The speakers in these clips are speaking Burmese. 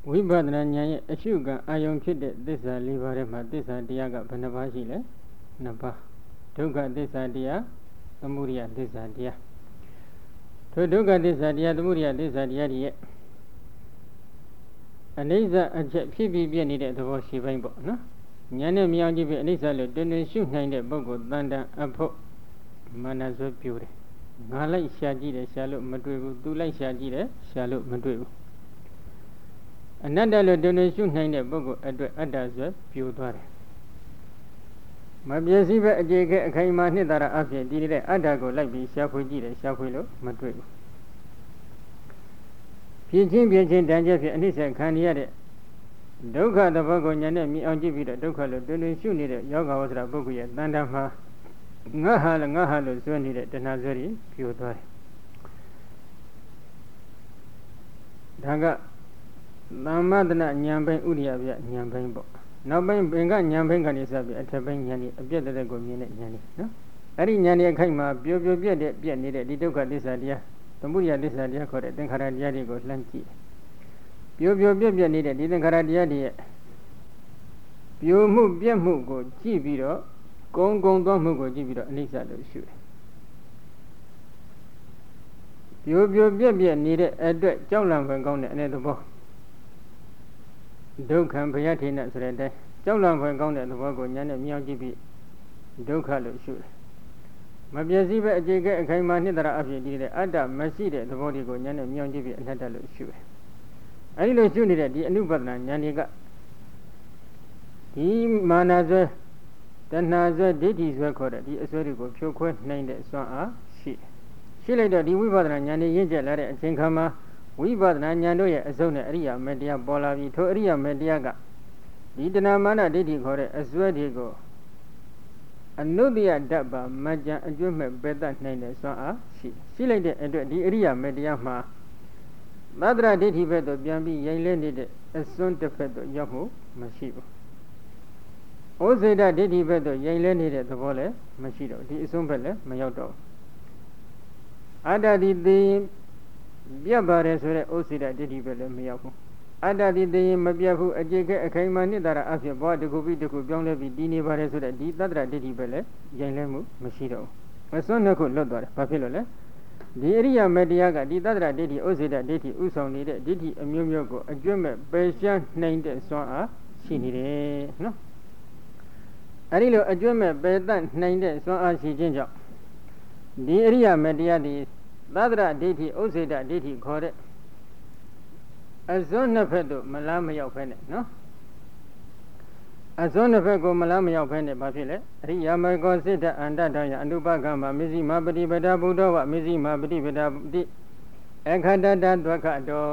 ဝိပဿနာဉာဏ်ရဲ့အရှုခံအာယုံဖြစ်တဲ့သစ္စာ၄ပါးထဲမှာသစ္စာတရားကဘယ်နှပါးရှိလဲ2ပါးဒုက္ခသစ္စာတရားသမုဒယသစ္စာတရားထိုဒုက္ခသစ္စာတရားသမုဒယသစ္စာတရားတွေရဲ့အနိစ္စအချက်ဖြစ်ပြီးပြည့်နေတဲ့သဘောရှိပိုင်းပေါ့နော်ဉာဏ်နဲ့မြောင်ကြည့်ပြီးအနိစ္စလို့တွင်တွင်ရှုနိုင်တဲ့ပုဂ္ဂိုလ်တန်တန်အဖို့မာနစွဲပြိုတယ်ငါလိုက်ရှာကြည့်တယ်ရှာလို့မတွေ့ဘူးသူလိုက်ရှာကြည့်တယ်ရှာလို့မတွေ့ဘူးအနတ္တလို့တွင်တွင်ရှုနိုင်တဲ့ပုဂ္ဂိုလ်အတွက်အတ္တစွဲပြိုသွားတယ်မပြည့်စည်ပဲအခြေခဲအခိုင်အမာနှစ်သာရအဖြစ်တည်နေတဲ့အတ္တကိုလိုက်ပြီးရှာဖွေကြည့်တယ်ရှာဖွေလို့မတွေ့ဘူးဖြစ်ချင်းတန်ကျက်ဖြစ်အနိစ္စခံရတဲ့ဒုက္ခသဘောကိုဉာဏ်နဲ့မြင်အောင်ကြည့်ပြီးတော့ဒုက္ခလို့တွင်တွင်ရှုနေတဲ့ယောဂဝဆရာပုဂ္ဂိုလ်ရဲ့တဏ္ဍာမှာငါဟာလို့စွဲနေတဲ့တဏှာစွဲတွေပြိုသွားတယ်ဒါကသမ္မတနာဉာဏ်ပိုင်းဥရိယပြဉာဏ်ပိုင်းပေါ့နောက်ပိုင်းဘင်္ဂဉာဏ်ပိုင်းကနေစပြီးအထက်ပိုင်းဉာဏ်ကြီးအပြည့်တဲ့ကိုမြင်တဲ့ဉာဏ်ကြီးနော်အဲ့ဒီဉာဏ်ရဲ့အခိုက်မှာပြိုပြက်နေတဲ့ဒီဒုက္ခသစ္စာတရားသမုဒယသစ္စာတရားခေါ်တဲ့သင်္ခါရတရားတွေကိုလှမ်းကြည့်ပြိုပြက်နေတဲ့ဒီသင်္ခါရတရားတွေရဲ့ပြိုမှုပြက်မှုကိုကြည့်ပြီးတော့ကုန်းသွားမှုကိုကြည့်ပြီးတော့အနိစ္စလို့ရှုတယ်ပြိုပြက်နေတဲ့အတွက်ကြောက်လန့်ဖွယ်ကောင်းတဲ့အနေသဘောဒုက္ခံဘယထေနဆိုတဲ့အတိုင်းကြောက်လန့်ဖွယ်ကောင်းတဲ့သဘောကိုဉာဏ်နဲ့မြောင်ကြည့်ပြီးဒုက္ခလို့ရှုတယ်မပြည့်စည်ပဲအခြေခဲအခိုင်အမာနှစ်သာရအဖြစ်တည်တဲ့အတ္တမရှိတဲ့သဘောတွေကိုဉာဏ်နဲ့မြောင်ကြည့်ပြီးအနတ္တလို့ရှုတယ်အဲဒီလိုရှုနေတဲ့ဒီအနုပဒနာဉာဏ်တွေကဒီမာနစွဲတဏှာစွဲဒိဋ္ဌိစွဲခေါ်တဲ့ဒီအစွဲတွေကိုဖြိုခွဲနိုင်တဲ့စွမ်းအားရှိလိုက်တော့ဒီဝိပဿနာဉာဏ်နဲ့ရင့်ကျက်လာတဲ့အချိန်ခါမှာဝိပဿနာဉာဏ်တို့ရဲ့အစုံနဲ့အရိယာမေတ္တရားပေါ်လာပြီးထိုအရိယာမေတ္တရားကဒီတဏှာမာနဒိဋ္ဌိခေါ်တဲ့အစွဲတွေကိုအနုတ္တယဓာတ်ပါမကြံအကျွတ်မဲ့ပယ်တတ်နိုင်တဲ့စွမ်းအားရှိလိုက်တဲ့အတွက်ဒီအရိယာမေတ္တရားမှာသတ္တရဒိဋ္ဌိဘက်သို့ပြန်ပြီးရိုင်လဲနေတဲ့အစွန်းတစ်ဖက်သို့ရောက်မှုမရှိဘူးဩဇေဒဒိဋ္ဌိဘက်သို့ရိုင်လဲနေတဲ့သဘောလည်းမရှိတော့ဒီအစွန်းဘက်လည်းမရောက်တော့အတ္တတိသိပြတ်ပါတယ်ဆိုတဲ့ဩဇေဒဒိဋ္ဌိဘက်လည်းမရောက်ဘူးအတ္တတိသိမပြတ်ဘူးအခြေခဲအခိုင်အမာနှစ်သာရအဖြစ်ဘဝတစ်ခုပြီးတစ်ခုပြောင်းလဲပြီးတည်နေပါတယ်ဆိုတဲ့ဒီသတ္တရဒိဋ္ဌိဘက်လည်းရိုင်လဲမှုမရှိတော့ဘူးအစွန်းနှစ်ခုလွတ်သွားတယ်ဘာဖြစ်လို့လဲဒီအရိယာမေတ္တရားကဒီသတ္တရဒိဋ္ဌိဩဇေဒဒိဋ္ဌိဥဆောင်နေတဲ့ဒိဋ္ဌိအမျိုးမျိုးကိုအကျွတ်မဲ့ပယ်ရှားနိုင်တဲ့စွမ်းအားရှိနေတယ်နော်အဲဒီလိုအကျွတ်မဲ့ပယ်တတ်နိုင်တဲ့စွမ်းအားရှိခြင်းကြောင့်ဒီအရိယာမေတ္တရားဒီသတ္တရဒိဋ္ဌိဥစေတဒိဋ္ဌိခေါ်တဲ့အစွန်းနှစ်ဖက်သို့မလားမရောက်ဖဲနဲ့နော်အစွန်းနှစ်ဖက်ကိုမလားမရောက်ဖဲနဲ့ဘာဖြစ်လဲအရိယာမေကောစိတ္တအန္တတယအနုပကမ္မမေဇိမာပฏิပဒါဗုဒ္ဓဝမေဇိမာပฏิပဒါတိအခတတဒွက္ခတော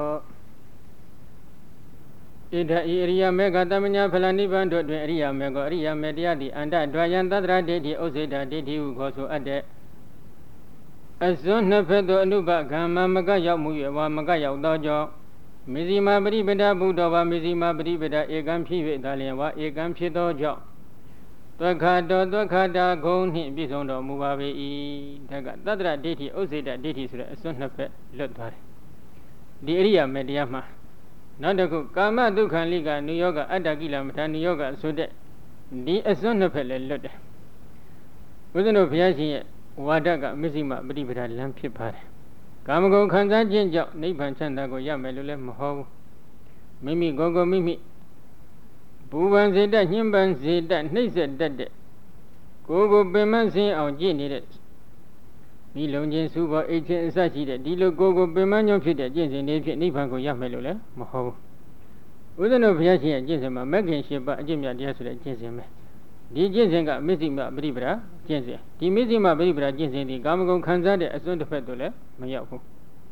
ဣဒဣရိယာမေကတမညာဖလနိဗ္ဗာန်တို့တွင်အရိယာမေကောအရိယာမေတရားသည်အန္တဒွါယံသတ္တရဒိဋ္ဌိဥစေတဒိဋ္ဌိဟုခေါ်ဆိုအပ်တဲ့အစွန်းနှစ်ဖက်သို့အနုပကမ္မမကရောက်မှု၍ဝါမကရောက်သောကြောင့်မေဇိမာပฏิပဒါဗုဒ္ဓဝမေဇိမာပฏิပဒါဧကံဖြစ်၍သာလျှင်ဝါဧကံဖြစ်သောကြောင့်ဒွက္ခတောဒုက္ခတာဂုံနှင့်ပြည့်စုံတော်မူပါပေ၏ဒါကသတ္တရဒိဋ္ဌိဥစေတဒိဋ္ဌိဆိုတဲ့အစွန်းနှစ်ဖက်လွတ်သွားတယ်ဒီအရိယာမေတရားမှာနောက်တစ်ခုကာမဒုက္ခလိကနုယောဂအတ္တကိလမထာနုယောဂဆိုတဲ့ဒီအစွန်းနှစ်ဖက်လည်းလွတ်တယ်ဘုရားတို့ဘုရားရှင်ရဲ့ဝါဒကမစ္စည်းမပฏิပဒါလမ်းဖြစ်ပါတယ်ကာမဂုဏ်ခံစားခြင်းကြောင့်နိဗ္ဗာန်ချမ်းသာကိုရမယ်လို့လည်းမဟုတ်ဘူးမိမိကိုယ်ကိုမိမိဘူပန်စေတတ်ညှဉ်းပန်းစေတတ်နှိမ့်ဆက်တတ်တဲ့ကိုယ်ကိုပင်မဆင်းအောင်ကြည့်နေတဲ့ဒီလုံခြင်းစုဘောအိတ်ချင်းအစရှိတဲ့ဒီလိုကိုယ်ကိုပင်မညွန့်ဖြစ်တဲ့ကျင့်စဉ်တွေဖြစ်နိဗ္ဗာန်ကိုရမယ်လို့လည်းမဟုတ်ဘူးဥဒ္ဒနဘုရားရှင်ရဲ့ကျင့်စဉ်မှာမဂ္ဂင်၈ပါးအကျင့်မြတ်တရားဆိုတဲ့ကျင့်စဉ်ပဲဒီကျင့်စဉ်ကမစ္စည်းမပฏิပဒါကျင့်စဉ်ဒီမစ္စည်းမပฏิပဒါကျင့်စဉ်ဒီကာမဂုဏ်ခံစားတဲ့အစွန်းတစ်ဖက်သို့လည်းမရောက်ဘူး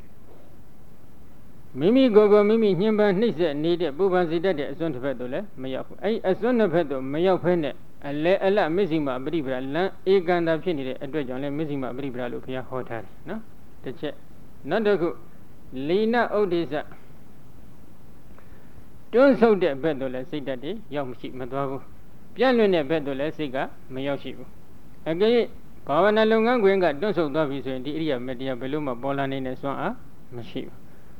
မိမိကိုယ်ကိုမိမိညှဉ်းပန်းနှိပ်စက်နေတဲ့ပူပန်စေတတ်တဲ့အစွန်းတစ်ဖက်သို့လည်းမရောက်ဘူးအဲဒီအစွန်းတစ်ဖက်သို့မရောက်ဖဲနဲ့အလဲအလတ်မစ္စည်းမပฏิပဒါလမ်းဧကန္တာဖြစ်နေတဲ့အတွက်ကြောင့်လည်းမစ္စည်းမပฏิပဒါလို့ဘုရားဟောထားတယ်နော်တစ်ချက်နောက်တစ်ခုလီနဥဒိစ္စတွန်းဆုပ်တဲ့ဘက်သို့လည်းစိတ်ဓာတ်တွေရောက်မရှိမသွားဘူးပြန့်လွင့်တဲ့ဘက်သို့လည်းစိတ်ကမရောက်ရှိဘူးအကယ်၍ဘာဝနာလုပ်ငန်းခွင်ကတွန့်ဆုပ်သွားပြီဆိုရင်ဒီအရိယာမေတ္တရားဘယ်လို့မှပေါ်လာနိုင်တဲ့စွမ်းအားမရှိဘူးဘ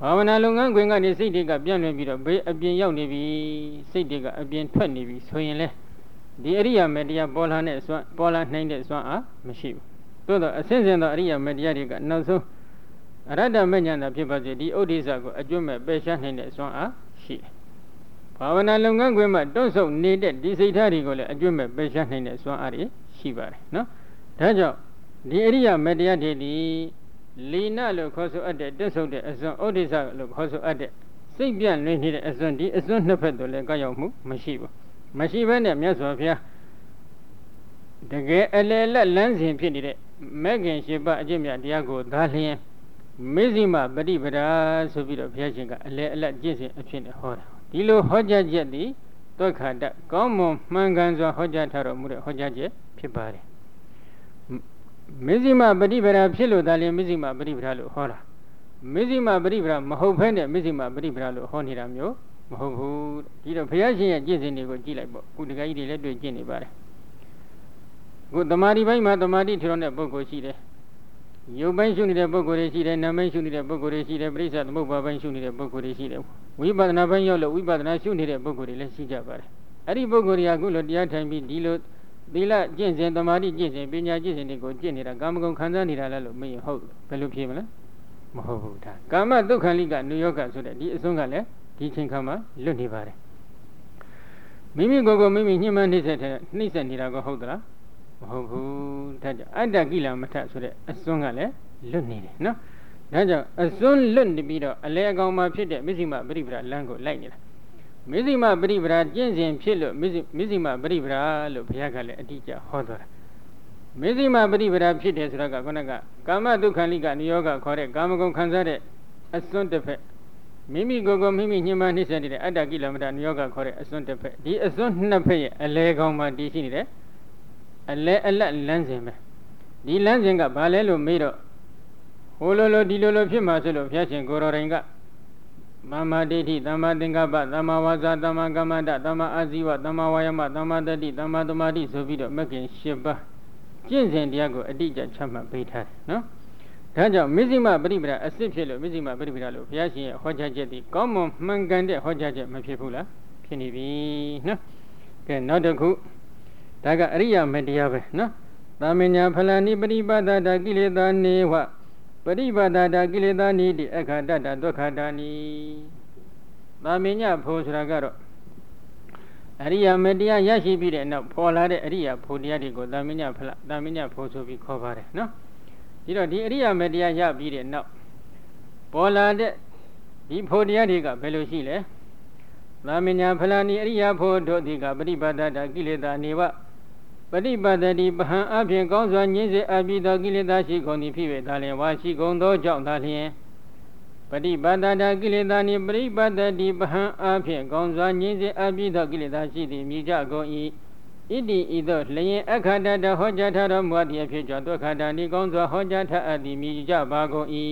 ဘာဝနာလုပ်ငန်းခွင်ကနေစိတ်တွေကပြန့်လွင့်ပြီးတော့ဘေးအပြင်ရောက်နေပြီစိတ်တွေကအပြင်ထွက်နေပြီဆိုရင်လေဒီအရိယာမေတ္တရားပေါ်လာတဲ့စွမ်းပေါ်လာနိုင်တဲ့စွမ်းအားမရှိဘူးသို့တော့အစဉ်စဉ်သောအရိယာမေတ္တရားတွေကနောက်ဆုံးအရတ္တမဉ္ဇဏ်သာဖြစ်ပါစေဒီဥဒိစ္စကိုအကျွတ်မဲ့ပယ်ရှားနိုင်တဲ့စွမ်းအားရှိတယ်ဘာဝနာလုပ်ငန်းခွင်မှာတွန့်ဆုတ်နေတဲ့ဒီစိတ်ထားတွေကိုလည်းအကျွတ်မဲ့ပယ်ရှားနိုင်တဲ့စွမ်းအားတွေရှိပါတယ်နော်ဒါကြောင့်ဒီအရိယာမေတ္တရားတွေဒီလီနလို့ခေါ်ဆိုအပ်တဲ့တွန့်ဆုတ်တဲ့အစွမ်းဥဒိစ္စလို့ခေါ်ဆိုအပ်တဲ့စိတ်ပြန့်လွင်နေတဲ့အစွမ်းဒီအစွမ်းနှစ်ဖက်တို့လည်းကြောက်ရောက်မှုမရှိဘူးမရှိဘဲနဲ့မြတ်စွာဘုရားတကယ်အလယ်လက်လမ်းစဉ်ဖြစ်နေတဲ့မဲ့ခင်ရှိပအကျင့်မြတ်တရားကိုသာလျှင်မေဇိမပฏิပဒါဆိုပြီးတော့ဘုရားရှင်ကအလယ်အလတ်ကျင့်စဉ်အဖြစ်နဲ့ဟောတာဒီလိုဟောကြားချက်သည်သွက်ခါတကောင်းမွန်မှန်ကန်စွာဟောကြားထားတော်မူတဲ့ဟောကြားချက်ဖြစ်ပါတယ်မေဇိမပฏิပဒါဖြစ်လို့သာလျှင်မေဇိမပฏิပဒါလို့ဟောတာမေဇိမပฏิပဒါမဟုတ်ဘဲနဲ့မေဇိမပฏิပဒါလို့ဟောနေတာမျိုးမဟုတ်ဘူးဒီတော့ဘုရားရှင်ရဲ့ကျင့်စဉ်တွေကိုကြည့်လိုက်ပေါ့ခုတကကြီးတွေလည်းတွေ့ကျင့်နေပါတယ်ခုတမာတိပိုင်းမှာတမာတိထရောတဲ့ပုဂ္ဂိုလ်ရှိတယ်ရုပ်ပိုင်းရှုနေတဲ့ပုဂ္ဂိုလ်တွေရှိတယ်နာမ်ပိုင်းရှုနေတဲ့ပုဂ္ဂိုလ်တွေရှိတယ်ပရိစ္ဆသမုပ္ပါပိုင်းရှုနေတဲ့ပုဂ္ဂိုလ်တွေရှိတယ်ဝိပဿနာပိုင်းရောက်လို့ဝိပဿနာရှုနေတဲ့ပုဂ္ဂိုလ်တွေလည်းရှိကြပါတယ်အဲ့ဒီပုဂ္ဂိုလ်တွေကခုလိုတရားထိုင်ပြီးဒီလိုသီလကျင့်စဉ်တမာတိကျင့်စဉ်ပညာကျင့်စဉ်တွေကိုကျင့်နေတာကာမဂုဏ်ခံစားနေတာလားလို့မေးရင်ဟုတ်ဘယ်လိုဖြေမလဲမဟုတ်ဘူးဒါကာမဒုက္ခလိကနုယောဂဆိုတဲ့ဒီအစွန်းကလည်းဒီချိန်ခါမှာလွတ်နေပါတယ်မိမိကိုယ်ကိုမိမိညှိမှန်းနှိမ့်ဆက်နေတာကဟုတ်သလားမဟုတ်ဘူးဒါကြောင့်အတ္တကိလမထဆိုတဲ့အစွန်းကလည်းလွတ်နေတယ်နော်ဒါကြောင့်အစွန်းလွတ်နေပြီးတော့အလဲအကောင်မှာဖြစ်တဲ့မဇ္ဈိမပရိပဒါလမ်းကိုလိုက်နေတာမဇ္ဈိမပရိပဒါကျင့်စဉ်ဖြစ်လို့မဇ္ဈိမပရိပဒါလို့ဘုရားကလည်းအတိအကျဟောသွားတာမဇ္ဈိမပရိပဒါဖြစ်တယ်ဆိုတာကခုနကကာမဒုက္ခလိကနိယောဂခေါ်တဲ့ကာမဂုဏ်ခံစားတဲ့အစွန်းတစ်ဖက်မိမိကိုယ်ကိုမိမိညှိမှန်းနှိမ့်ဆက်နေတဲ့အတ္တကိလမထနိယောဂခေါ်တဲ့အစွန်းတစ်ဖက်ဒီအစွန်းနှစ်ဖက်ရဲ့အလဲကောင်မှာတည်ရှိနေတဲ့အလဲအလတ်လမ်းစဉ်ပဲဒီလမ်းစဉ်ကဘာလဲလို့မေးတော့ဟိုလိုဒီလိုဖြစ်မှာဆိုလို့ဘုရားရှင်ကိုရော်ရင်ကသမ္မာဒိဋ္ဌိသမ္မာသင်္ကပ္ပသမ္မာဝါစာသမ္မာကမ္မန္တသမ္မာအာဇီဝသမ္မာဝါယမသမ္မာတတိသမ္မာသမာဓိဆိုပြီးတော့မဂ္ဂင်၈ပါးကျင့်စဉ်တရားကိုအတိအကျချမှတ်ပေးထားတယ်နော်ဒါကြောင့်မဇ္ဈိမပရိပဒါအစစ်ဖြစ်လို့မဇ္ဈိမပရိပဒါလို့ဘုရားရှင်ရဲ့ဟောကြားချက်ဒီကောင်းမွန်မှန်ကန်တဲ့ဟောကြားချက်မဖြစ်ဘူးလားဖြစ်နေပြီနော်ကဲနောက်တစ်ခုဒါကအရိယာမေတ္တရားပဲနော်သာမညာဖလာနိပရိပါဒတာကိလေသာနေဝပရိပါဒတာကိလေသာနိတိအခါတတဒုက္ခတာနိသာမညာဖို့ဆိုတာကတော့အရိယာမေတ္တရားရရှိပြီးတဲ့နောက်ပေါ်လာတဲ့အရိယာဖို့တရားတွေကိုသာမညာဖလာသာမညာဖို့ဆိုပြီးခေါ်ပါတယ်နော်ဒီတော့ဒီအရိယာမေတ္တရားရပြီးတဲ့နောက်ပေါ်လာတဲ့ဒီဖို့တရားတွေကဘယ်လိုရှိလဲသာမညာဖလာနိအရိယာဖို့တို့ဒီကပရိပါဒတာကိလေသာနေဝပฏิပတ္တိပဟံအဖြင့်ကောင်းစွာငြိမ့်စေအပ်ပြီးသောကိလေသာရှိကုန်သည်ဖြစ်၍သာလျှင်ဝါရှိကုန်သောကြောင့်သာလျှင်ပฏิပတ္တကိလေသာနှင့်ပရိပတ္တိပဟံအဖြင့်ကောင်းစွာငြိမ့်စေအပ်ပြီးသောကိလေသာရှိသည်မြည်ကြကုန်၏ဣတိဤသို့လျင်အခါတတဟောကြားထားတော်မူသည့်အဖြစ်ကြောင့်ဒုက္ခတာနိကောင်းစွာဟောကြားထားအပ်သည်မြည်ကြပါကုန်၏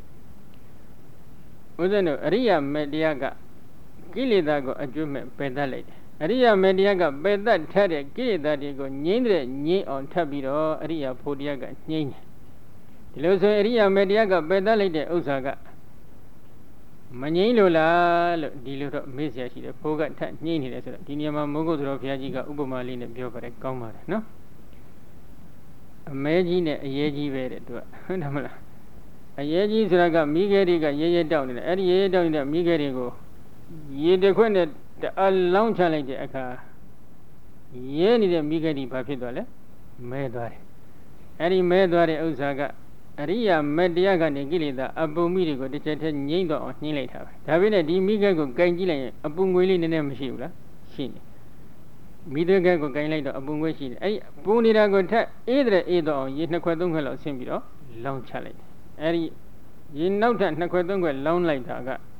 ဥဒ္ဒနအရိယမေတ္တရားကကိလေသာကိုအကျွတ်မဲ့ပယ်တတ်လိုက်တယ်အရိယာမေတ္တရားကပယ်တတ်ထားတဲ့ကိလေသာတွေကိုငြိမ့်တဲ့ငြိမ့်အောင်ထပ်ပြီးတော့အရိယာဖို့တရားကငြိမ့်တယ်ဒီလိုဆိုအရိယာမေတ္တရားကပယ်တတ်လိုက်တဲ့ဥစ္စာကမငြိမ့်လို့လားလို့ဒီလိုတော့မေ့เสียရှိတယ်ဖို့ကထပ်ငြိမ့်နေတယ်ဆိုတော့ဒီနေရာမှာမိုးကုတ်တော်ဘုရားကြီးကဥပမာလေးနဲ့ပြောပါတယ်ကောင်းပါတယ်နော်အမဲကြီးနဲ့အရေးကြီးပဲတဲ့သူကဟုတ်တယ်မလားအရေးကြီးဆိုတာကမိခဲတွေကရဲရဲတောက်နေတယ်အဲ့ဒီရဲရဲတောက်နေတဲ့မိခဲတွေကိုရေတခွက်နဲ့အလောင်းချလိုက်တဲ့အခါရဲနေတဲ့မိဂတိဘာဖြစ်သွားလဲမဲသွားတယ်အဲ့ဒီမဲသွားတဲ့ဥစ္စာကအရိယာမေတ္တရားကနေကိလေသာအပုံမိတွေကိုတစ်ချက်တည်းငြိမ့်တော့အောင်နှင်းလိုက်တာပဲဒါပေမဲ့ဒီမိဂတ်ကိုကင်ကြည့်လိုက်ရင်အပုံငွေလေးနည်းနည်းမရှိဘူးလားရှိနေမိဂတ်ကိုကင်လိုက်တော့အပုံငွေရှိတယ်အဲ့ဒီပူနေတာကိုထက်အေးတဲ့အေးတော့အောင်ရေနှစ်ခွက်သုံးခွက်လောက်ဆင်းပြီးတော့လောင်းချလိုက်တယ်အဲ့ဒီရေနောက်ထပ်နှစ်ခွက်သုံးခွက်လောင်းလိုက်တာ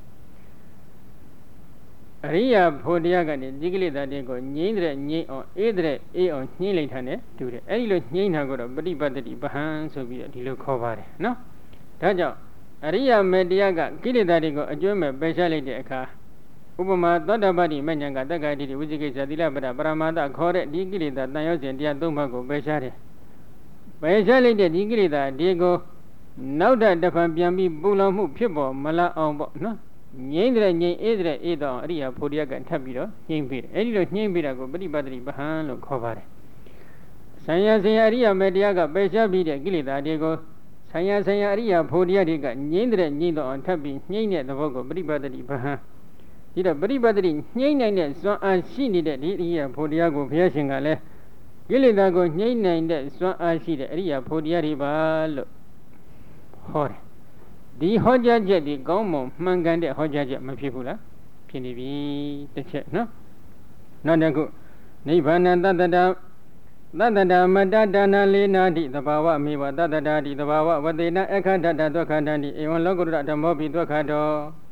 ကအရိယာဖို့တရားကနေဒီကိလေသာတွေကိုငြိမ့်တဲ့ငြိမ့်အောင်အေးတဲ့အေးအောင်ညှိလိုက်တာနဲ့တူတယ်အဲ့ဒီလိုညှိတာကိုတော့ပฏิပတ္တိပဟံဆိုပြီးတော့ဒီလိုခေါ်ပါတယ်နော်ဒါကြောင့်အရိယာမေတ္တရားကကိလေသာတွေကိုအကျွမ်းမဲ့ပယ်ရှားလိုက်တဲ့အခါဥပမာသောတပတ္တိမဉ္ဇဉ်ကတက္ကဋ္ဌိဝိဇိကိစ္စသီလပဒပရမာသခေါ်တဲ့ဒီကိလေသာတန်ရောက်စဉ်တရားသုံးပါးကိုပယ်ရှားတယ်ပယ်ရှားလိုက်တဲ့ဒီကိလေသာဒီကိုနောက်တစ်ဖန်ပြန်ပြီးပူလောင်မှုဖြစ်ပေါ်မလာအောင်ပေါ့နော်ငြိမ့်တဲ့ငြိမ့်အေးတဲ့အေးတော့အရိယာဖို့တရားကထပ်ပြီးတော့ညှိမ့်ပေးတယ်အဲ့ဒီလိုညှိမ့်ပေးတာကိုပฏิပတ်တိပဟံလို့ခေါ်ပါတယ်ဆံရဆင်ရအရိယာမေတရားကပယ်ရှားပြီးတဲ့ကိလေသာတွေကိုဆံရအရိယာဖို့တရားတွေကငြိမ့်တဲ့ညှိမ့်တော့အောင်ထပ်ပြီးညှိမ့်တဲ့သဘောကိုပฏิပတ်တိပဟံဒီတော့ပฏิပတ်တိညှိမ့်နိုင်တဲ့စွမ်းအားရှိနေတဲ့ဒီအရိယာဖို့တရားကိုဘုရားရှင်ကလည်းကိလေသာကိုညှိမ့်နိုင်တဲ့စွမ်းအားရှိတဲ့အရိယာဖို့တရားတွေပါလို့ဟောတယ်ဒီဟောကြားချက်ဒီကောင်းမွန်မှန်ကန်တဲ့ဟောကြားချက်မဖြစ်ဘူးလားဖြစ်နေပြီတစ်ချက်နော်နောက်တစ်ခုနိဗ္ဗာန်တတ္တတာမတ္တဒါနလေးနာတိသဘာဝမေဝတတ္တတာတိသဘာဝဝတေနအခန္ဓတဒုက္ခန္တတိဧဝံလောကုတ္တရဓမ္မောပိဒုက္ခတော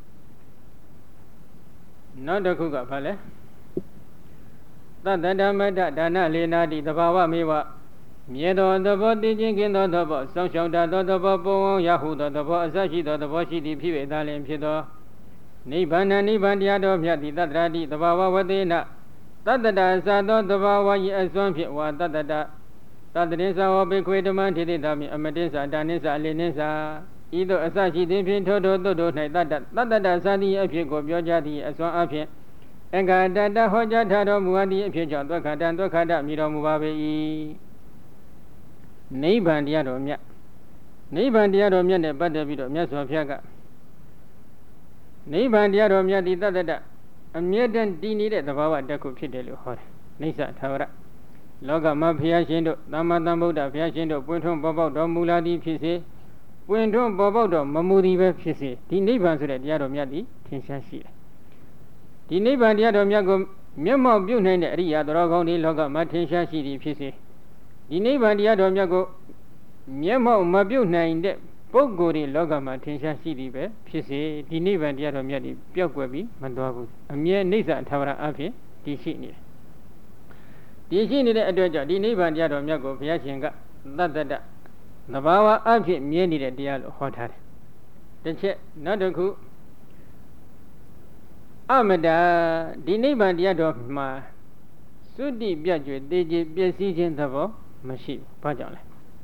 နောက်တစ်ခုကဘာလဲတတ္တမတ္တဒါနလေးနာတိသဘာဝမေဝမြေတော်သဘောတည်ခြင်းကင်းသောသဘောစောင့်ရှောက်တတ်သောသဘောပုံအောင်ရဟုသောသဘောအစရှိသောသဘောရှိသည်ဖြစ်၍သာလျှင်ဖြစ်သောနိဗ္ဗာန်တရားတော်မြတ်သည်တတ္တရာတိသဘာဝဝတေနတတ္တတာသာသောသဘာဝ၏အစွမ်းဖြင့်ဝါတတ္တတာတတ္တရိသဝဘေခွေဓမ္မထိတိတာမြအမတိစ္ဆာဒါနိစ္ဆာအလိနိစ္ဆာဤသို့အစရှိသည်ဖြင့်ထိုတို့၌တတ္တတာသာသည်အဖြစ်ကိုပြောကြသည်အစွမ်းအဖြစ်အင်္ဂါတတဟောကြားထားတော်မူအပ်သည့်အဖြစ်ကြောင့်ဒုက္ခတံမြည်တော်မူပါပေ၏နိဗ္ဗာန်တရားတော်မြတ်နဲ့ပတ်သက်ပြီးတော့မြတ်စွာဘုရားကနိဗ္ဗာန်တရားတော်မြတ်ဒီတတ္တအမြဲတမ်းတည်နေတဲ့သဘာဝတစ်ခုဖြစ်တယ်လို့ဟောတယ်နိစ္စထာဝရလောကမှာဘုရားရှင်တို့သမ္မာသမ္ဗုဒ္ဓဘုရားရှင်တို့ပွင့်ထွန်းပေါ်ပေါက်တော်မူလာသည်ဖြစ်စေပွင့်ထွန်းပေါ်ပေါက်တော်မမူသည်ပဲဖြစ်စေဒီနိဗ္ဗာန်ဆိုတဲ့တရားတော်မြတ်သည်ထင်ရှားရှိတယ်ဒီနိဗ္ဗာန်တရားတော်မြတ်ကိုမျက်မှောက်ပြုနိုင်တဲ့အရိယာတော်ကောင်းဒီလောကမှာထင်ရှားရှိသည်ဖြစ်စေဒီနိဗ္ဗာန်တရားတော်မြတ်ကိုမျက်မှောက်မပြုတ်နိုင်တဲ့ပုဂ္ဂိုလ်တွေလောကမှာထင်ရှားရှိသည်ပဲဖြစ်စေဒီနိဗ္ဗာန်တရားတော်မြတ်ဒီပျောက်ကွယ်ပြီးမသွားဘူးအမြဲနိစ္စထာဝရအဖြစ်တည်ရှိနေတယ်တည်ရှိနေတဲ့အတွက်ကြောင့်ဒီနိဗ္ဗာန်တရားတော်မြတ်ကိုဘုရားရှင်ကတတ္တတသဘာဝအဖြစ်မြဲနေတဲ့တရားလို့ဟောထားတယ်တစ်ချက်နောက်တစ်ခုအမတဒီနိဗ္ဗာန်တရားတော်မှာသုတိပြတ်ကျွေတေကြည်ပျက်စီးခြင်းသဘောမရှိဘူးဘာကြောင့်လဲ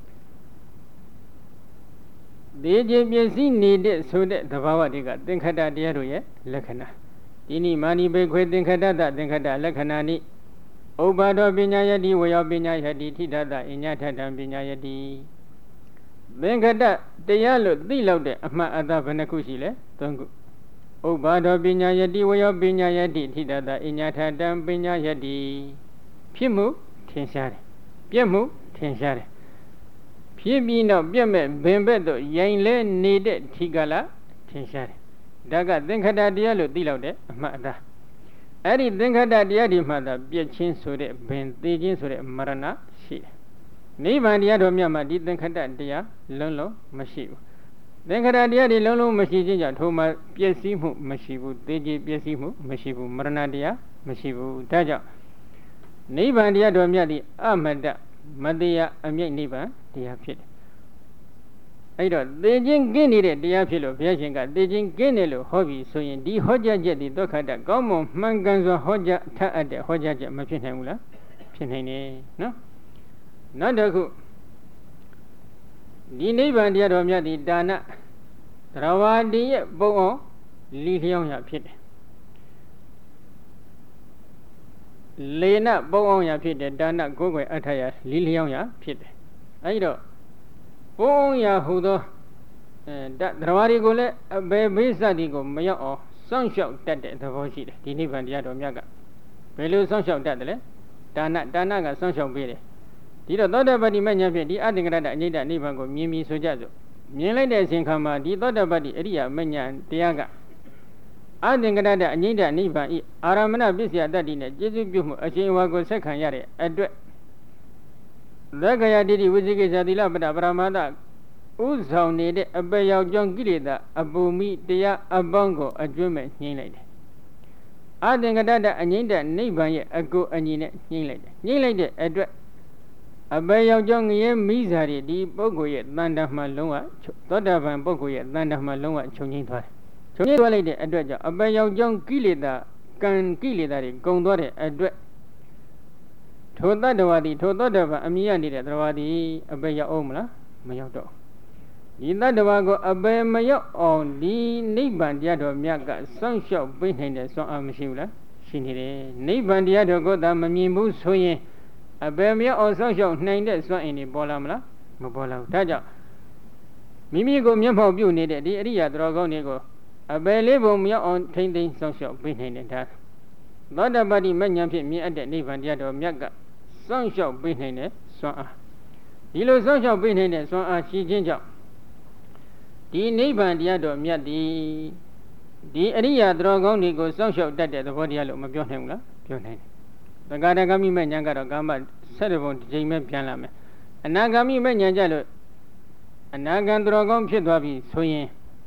တေကြည်ပျက်စီးနေတဲ့ဆိုတဲ့သဘာဝတွေကသင်္ခတတရားတို့ရဲ့လက္ခဏာဒီနိမာနိဘေခွေသင်္ခတသင်္ခတလက္ခဏာနိဥပ္ပါဒောပညာယတိဝေယောပညာယတိထိတတအညထထံပညာယတိသင်္ခတတရားလို့သိလောက်တဲ့အမှတ်အသားဘယ်နှခုရှိလဲ၃ခုဥပ္ပါဒောပညာယတိဝေယောပညာယတိထိတတအညထထံပညာယတိဖြစ်မှုထင်ရှားတယ်ပြက်မှုထင်ရှားတယ်ဖြစ်ပြီးတော့ပြက်မဲ့ဘင်ဘက်တို့ရိုင်လဲနေတဲ့ထိကလာထင်ရှားတယ်ဒါကသင်္ခတတရားလို့သိလောက်တဲ့အမှတ်အသားအဲ့ဒီသင်္ခတတရားဒီမှသာပြက်ချင်းဆိုတဲ့ဘင်သေးချင်းဆိုတဲ့မရဏရှိတယ်နိဗ္ဗာန်တရားတော်မြတ်မှာဒီသင်္ခတတရားလုံးမရှိဘူးသင်္ခတတရားဒီလုံးမရှိခြင်းကြောင့်ထိုမှာပျက်စီးမှုမရှိဘူးသေခြင်းပျက်စီးမှုမရှိဘူးမရဏတရားမရှိဘူးဒါကြောင့်နိဗ္ဗာန်တရားတော်မြတ်ဒီအမတမတရားအမြိတ်နိဗ္ဗာန်တရားဖြစ်တယ်အဲ့တော့သေခြင်းကင်းနေတဲ့တရားဖြစ်လို့ဘုရားရှင်ကသေခြင်းကင်းတယ်လို့ဟောပြီးဆိုရင်ဒီဟောကြားချက်ဒီဒုက္ခတကောင်းမွန်မှန်ကန်စွာဟောကြားထပ်အပ်တဲ့ဟောကြားချက်မဖြစ်နိုင်ဘူးလားဖြစ်နိုင်တယ်နော်နောက်တစ်ခုဒီနိဗ္ဗာန်တရားတော်မြတ်ဒီဒါနသရဝတိရဲ့ပုံအောင်လီလျောင်းရဖြစ်တယ်လေနပုံအောင်ရဖြစ်တယ်ဒါနကိုယ်ွယ်အထာရလီလျောင်းရဖြစ်တယ်အဲဒီတော့ပုံအောင်ရဟူသောသရဝတိကိုလည်းအဘယ်ဘိသတိကိုမရောက်အောင်စောင့်ရှောက်တတ်တဲ့သဘောရှိတယ်ဒီနိဗ္ဗာန်တရားတော်မြတ်ကဘယ်လိုစောင့်ရှောက်တတ်တယ်လဲဒါနကစောင့်ရှောက်ပေးတယ်ဒီတော့သောတပတ္တိမဉ္ဇဉ်ဖြင့်ဒီအသင်္ကရတအညိတနိဗ္ဗာန်ကိုမြင်ပြီးဆိုကြစို့မြင်လိုက်တဲ့အချိန်ခါမှာဒီသောတပတ္တိအရိယာမဉ္ဇဉ်တရားကအသင်္ကရတအညိတနိဗ္ဗာန်ဤအာရမဏပစ္စယတတ္တိနဲ့ကျေစုပြုမှုအရှင်ဝါကိုဆက်ခံရတဲ့အတွက်သက္ကယတိတိဝိသိကိစ္စသီလပတ္တပရမတ္တဥဆောင်နေတဲ့အပေရောက်ကြောင်းကိလေသာအပူမိတရားအပေါင်းကိုအကျွမ်းမဲ့ညှိမ့်လိုက်တယ်အသင်္ကရတအညိတနိဗ္ဗာန်ရဲ့အကိုအညီနဲ့ညှိမ့်လိုက်တယ်ညှိမ့်လိုက်တဲ့အတွက်အပေရောက်ကြောင်းငရဲမိစာတွေဒီပုဂ္ဂိုလ်ရဲ့တန်တမှလုံးဝသောတာပန်ပုဂ္ဂိုလ်ရဲ့တန်တမှလုံးဝချုပ်ငြိမ်းသွားတယ်ချုပ်ငြိမ်းသွားလိုက်တဲ့အတွက်ကြောင့်အပေရောက်ကြောင်းကိလေသာကံကိလေသာတွေကုန်သွားတဲ့အတွက်ထိုတတ္တဝါသည်ထိုသောတာပန်အမြင်ရနေတဲ့သတ္တဝါသည်အပေရောက်အောင်မလားမရောက်တော့ဒီတတ္တဝါကိုအပယ်မရောက်အောင်ဒီနိဗ္ဗာန်တရားတော်မြတ်ကစောင့်ရှောက်ပေးနိုင်တဲ့စွမ်းအားမရှိဘူးလားရှိနေတယ်နိဗ္ဗာန်တရားတော်ကိုသာမမြင်ဘူးဆိုရင်အပယ်မရောက်အောင်စောင့်ရှောက်နိုင်တဲ့စွမ်းအင်တွေပေါ်လာမလားမပေါ်လာဘူးဒါကြောင့်မိမိကိုမျက်မှောက်ပြုနေတဲ့ဒီအရိယာတော်ကောင်းတွေကိုအပယ်လေးပုံမရောက်အောင်ထိမ့်သိမ်းစောင့်ရှောက်ပေးနိုင်တဲ့ဒါသောတပတ္တိမဉ္ဇဉ်ဖြင့်မြင်အပ်တဲ့နိဗ္ဗာန်တရားတော်မြတ်ကစောင့်ရှောက်ပေးနိုင်တဲ့စွမ်းအားဒီလိုစောင့်ရှောက်ပေးနိုင်တဲ့စွမ်းအားရှိခြင်းကြောင့်ဒီနိဗ္ဗာန်တရားတော်မြတ်ဒီအရိယာတော်ကောင်းတွေကိုစောင့်ရှောက်တတ်တဲ့သဘောတရားလို့မပြောနိုင်ဘူးလားပြောနိုင်တယ်သက္ကာတဂမိမဲ့ဉာဏ်ကတော့ကာမ7ပုံတစ်ချိန်ပဲပြန်လာမယ်အနာဂမိမဲ့ဉာဏ်ကြလို့အနာဂံတော်ကောင်းဖြစ်သွားပြီဆိုရင်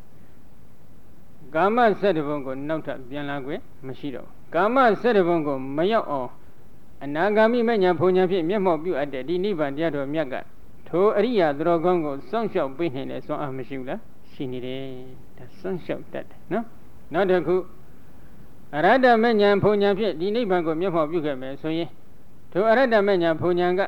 ကာမ7ပုံကိုနောက်ထပ်ပြန်လာခွင့်မရှိတော့ဘူးကာမ7ပုံကိုမရောက်အောင်အနာဂမိမဲ့ဉာဏ်ဘုံဉာဏ်ဖြင့်မျက်မှောက်ပြုအပ်တဲ့ဒီနိဗ္ဗာန်တရားတော်မြတ်ကထိုအရိယာတော်ကောင်းကိုစောင့်ရှောက်ပေးနိုင်တဲ့စွမ်းအားမရှိဘူးလားရှိနေတယ်ဒါစောင့်ရှောက်တတ်တယ်နော်နောက်တစ်ခုအရဟတမဉ္ဇဉ်ဘုံဉာဏ်ဖြင့်ဒီနိဗ္ဗာန်ကိုမျက်မှောက်ပြုခဲ့မယ်ဆိုရင်ထိုအရဟတမဉ္ဇဉ်ဘုံဉာဏ်က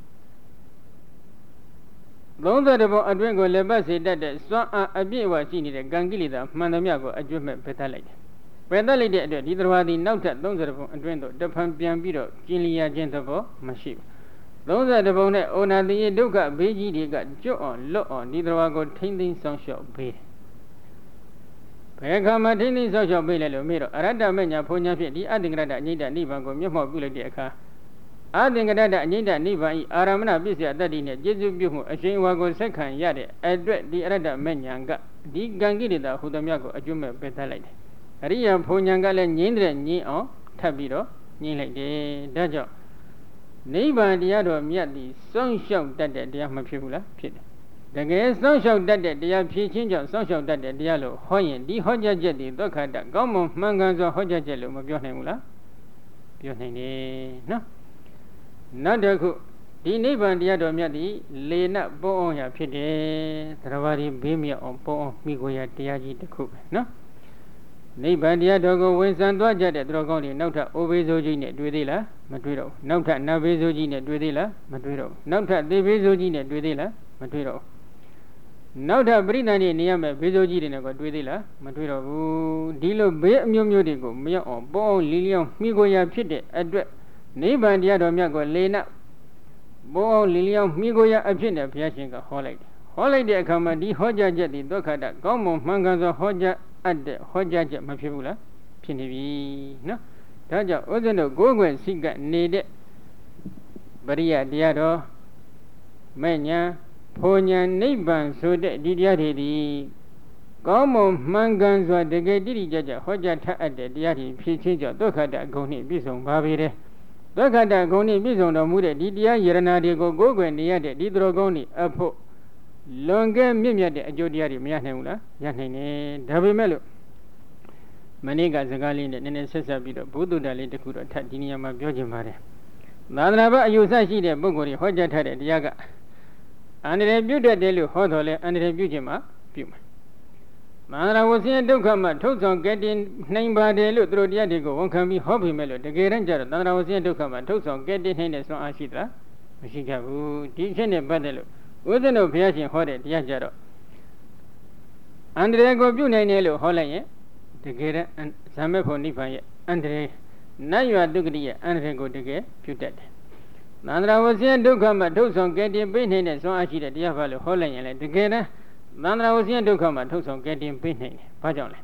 30ပုံအတွင်းကိုလည်းပတ်စေတတ်တဲ့စွမ်းအားအပြည့်အဝရှိနေတဲ့ကံကိလေသာမှန်သမျှကိုအကျွတ်မဲ့ပယ်တတ်လိုက်တယ်ပယ်တတ်လိုက်တဲ့အတွက်ဒီသရဝါဒီနောက်ထပ်30ပုံအတွင်းသို့တဖန်ပြန်ပြီးတော့ကျင်လျာခြင်းသဘောမရှိဘူး30ပုံနဲ့ဩနာတိယဒုက္ခဘေးကြီးတွေကကျွတ်အောင်လွတ်အောင်ဒီသရဝါကိုထိမ့်သိမ်းဆောင်ရှောက်ပေးတယ်ဘယ်ခါမှထိမ့်သိမ်းဆောင်ရှောက်ပေးလဲလို့မေးတော့အရဟတမဉ္ဇဉ်ဘုံဉာဏ်ဖြင့်ဒီအတ္တင်္ဂရတအငိဋ္ဌနိဗ္ဗာန်ကိုမျက်မှောက်ပြုလိုက်တဲ့အခါအသင်္ကတတအငိဋ္ဌနိဗ္ဗာန်ဤအာရမဏပစ္စယတတ္တိနဲ့ကျေစုပြုမှုအရှင်ဝါကိုဆက်ခံရတဲ့အတွက်ဒီအရဟတမဉ္ဇဉ်ကဒီကံကိလေသာဟူသမျှကိုအကျွတ်မဲ့ပယ်တတ်လိုက်တယ်အရိယာဘုံဉာဏ်ကလည်းငြိမ့်တဲ့ငြိမ့်အောင်ထပ်ပြီးတော့ငြိမ့်လိုက်တယ်ဒါကြောင့်နိဗ္ဗာန်တရားတော်မြတ်သည်စောင့်ရှောက်တတ်တဲ့တရားမဖြစ်ဘူးလားဖြစ်တယ်တကယ်စောင့်ရှောက်တတ်တဲ့တရားဖြစ်ခြင်းကြောင့်စောင့်ရှောက်တတ်တဲ့တရားလို့ဟောရင်ဒီဟောကြားချက်သည်သောခတကောင်းမွန်မှန်ကန်စွာဟောကြားချက်လို့မပြောနိုင်ဘူးလားပြောနိုင်တယ်နော်နောက်တစ်ခုဒီနိဗ္ဗာန်တရားတော်မြတ်သည်လေနပေါအောင်ရဖြစ်တယ်သရဝါဒီဘေးမြောက်အောင်ပေါအောင်မိကိုရတရားကြီးတစ်ခုပဲနော်နိဗ္ဗာန်တရားတော်ကိုဝင်ဆံသွားကြတဲ့သူတော်ကောင်းတွေနောက်ထပ်အိုဘေးဆိုးကြီးနဲ့တွေ့သေးလားမတွေ့တော့ဘူးနောက်ထပ်နတ်ဘေးဆိုးကြီးနဲ့တွေ့သေးလားမတွေ့တော့ဘူးနောက်ထပ်သေဘေးဆိုးကြီးနဲ့တွေ့သေးလားမတွေ့တော့ဘူးနောက်ထပ်ပရိသတ်တွေနေရမယ်ဘေးဆိုးကြီးတွေနဲ့ကိုတွေ့သေးလားမတွေ့တော့ဘူးဒီလိုဘေးအမျိုးမျိုးတွေကိုမရောက်အောင်ပေါအောင်လီလျောင်းမိကိုရဖြစ်တဲ့အတွက်နိဗ္ဗာန်တရားတော်မြတ်ကိုလေနပေါအောင်လီလျောင်းမိကိုရအဖြစ်နဲ့ဘုရားရှင်ကဟောလိုက်တယ်ဟောလိုက်တဲ့အခါမှာဒီဟောကြားချက်ဒီဒုက္ခတကောင်းမွန်မှန်ကန်စွာဟောကြားအပ်တဲ့ဟောကြားချက်မဖြစ်ဘူးလားဖြစ်နေပြီနော်ဒါကြောင့်ဥစ္စံတို့ကိုယ်ွယ်စိတ်ကနေတဲ့ပရိယတရားတော်မဲ့ညာဖိုလ်ညာနိဗ္ဗာန်ဆိုတဲ့ဒီတရားတွေဒီကောင်းမွန်မှန်ကန်စွာတကယ်တိတိကျကျဟောကြားထအပ်တဲ့တရားတွေဖြစ်ချင်းကြောင့်ဒုက္ခတဂုဏ်နှင့်ပြည့်စုံပါပေတယ်ဒုက္ခတဂုဏ်နှင့်ပြည့်စုံတော်မူတဲ့ဒီတရားယရဏတွေကိုကိုယ်ွယ်နေရတဲ့ဒီသူတော်ကောင်းတွေအဖို့လွန်ကဲမြင့်မြတ်တဲ့အကျိုးတရားတွေမရနိုင်ဘူးလားရနိုင်တယ်ဒါပေမဲ့လို့မနေ့ကစကားလေးနဲ့နည်းနည်းဆက်ဆက်ပြီးတော့ဘုဒ္ဓတာလေးတစ်ခုတော့ထပ်ဒီနေရာမှာပြောချင်ပါတယ်သာသနာ့ဘအယူဆရှိတဲ့ပုဂ္ဂိုလ်တွေဟောကြားထားတဲ့တရားကအန္တရာယ်ပြုတ်တတ်တယ်လို့ဟောတော်လဲအန္တရာယ်ပြုတ်ခြင်းမှာပြုတ်မှာမန္တရာဝဆင်းဒုက္ခမှာထုတ်ဆောင်ကဲတင်နိုင်ပါတယ်လို့သူတို့တရားတွေကိုဝန်ခံပြီးဟောပေမဲ့လို့တကယ်တမ်းကျတော့သန္တရာဝဆင်းဒုက္ခမှာထုတ်ဆောင်ကဲတင်နိုင်တဲ့စွမ်းအားရှိသလားမရှိကြဘူးဒီအဖြစ်နဲ့ပတ်သက်လို့ဥစ္စံတို့ဘုရားရှင်ဟောတဲ့တရားကြတော့အန္တရာယ်ကိုပြုနိုင်တယ်လို့ဟောလိုက်ရင်တကယ်တမ်းဇာမေဖို့နိဗ္ဗာန်ရဲ့အန္တရာယ်နတ်ရွာဒုက္ခတိရဲ့အန္တရာယ်ကိုတကယ်ပြုတတ်တယ်။သန္တရာဝဆင်းဒုက္ခမှာထုတ်ဆောင်ကဲတင်ပေးနိုင်တဲ့စွမ်းအားရှိတဲ့တရားဘာလို့ဟောလိုက်ရင်လဲတကယ်တမ်းသန္တရာဝဆင်းဒုက္ခမှာထုတ်ဆောင်ကဲတင်ပေးနိုင်တယ်။ဘာကြောင့်လဲ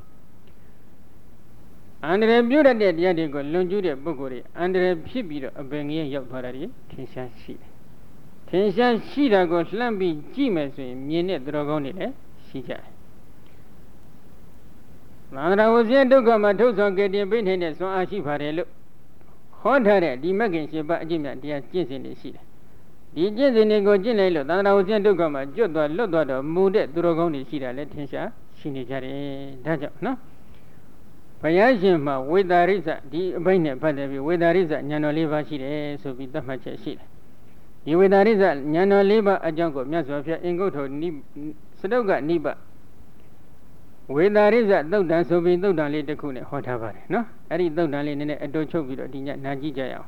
။အန္တရာယ်ပြုတတ်တဲ့တရားတွေကိုလွန်ကျူးတဲ့ပုဂ္ဂိုလ်တွေအန္တရာယ်ဖြစ်ပြီးတော့အပင်ငယ်ရောက်သွားတာတွေထင်ရှားရှိတယ်။ထင်ရှားရှိတာကိုလှမ်းပြီးကြည့်မယ်ဆိုရင်မြင်တဲ့သူတော်ကောင်းတွေလည်းရှိကြတယ်။သန္တရာဝဆင်းဒုက္ခမှာထုတ်ဆောင်ကဲတင်ပေးနိုင်တဲ့စွမ်းအားရှိပါတယ်လို့ဟောထားတဲ့ဒီမဂ္ဂင်7ပါးအကျင့်မြတ်တရားကျင့်စဉ်တွေရှိတယ်။ဒီကျင့်စဉ်တွေကိုကျင့်လိုက်လို့သန္တရာဝဆင်းဒုက္ခမှာကျွတ်သွားလွတ်သွားတော့မူတဲ့သူတော်ကောင်းတွေရှိတာလည်းထင်ရှားရှိနေကြတယ်။ဒါကြောင့်နော်ဘုရားရှင်မှာဝေဒာရိဇဒီအပိုင်းနဲ့ပတ်သက်ပြီးဝေဒာရိဇဉာဏ်တော်၄ပါးရှိတယ်ဆိုပြီးသတ်မှတ်ချက်ရှိတယ်။ဒီဝေဒာရိဇဉာဏ်တော်၄ပါးအကြောင်းကိုမြတ်စွာဘုရားအင်္ဂုတ္တစတုကနိဗ္ဗဝေဒာရိဇသုတ်တံဆိုပြီးသုတ်တံလေးတစ်ခုနဲ့ဟောထားပါတယ်နော်အဲ့ဒီသုတ်တံလေးနည်းနည်းအတူချုပ်ပြီးတော့ဒီညနာကြည့်ကြရအောင်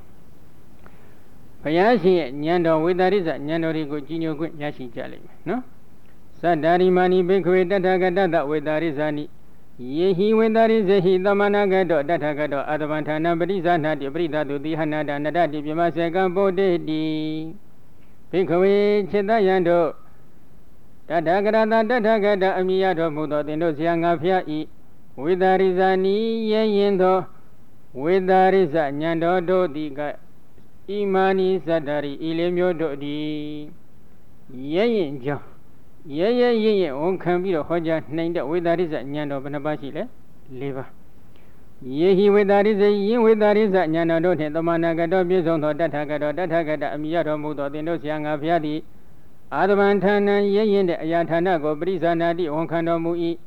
ဘုရားရှင်ရဲ့ဉာဏ်တော်ဝေဒာရိဇဉာဏ်တော်တွေကိုကြီးညိုခွင့်ရရှိကြလိမ့်မယ်နော် Sadarimani Bhikkhave Tathagata Vedarisani Yehi Vedarisehi Tamanagato Tathagato Adavantana Parisana Prithatu Dihanada Nadati Bhimaseka Bodhedi Bhikkhave Chitayando Tathagata Tathagata Amiyato Mudo Tendo Sianga Fyai Vedarisani Yeyendo Vedarisa Nyando Dodiga Imani Sadari Ilemyo Dodi Yeyin Jo Ye, one can be a Hoja named Vedarisa Nyando Banabashile, liver. Ye, he with that is a yin with that is at Nyando, the Managado, Bizonto, Datagada, Amiyato Mudo, the Nosiang of Yadi, Adamantana, ye in the Ayatanago, Brizanadi, one kind of Mui.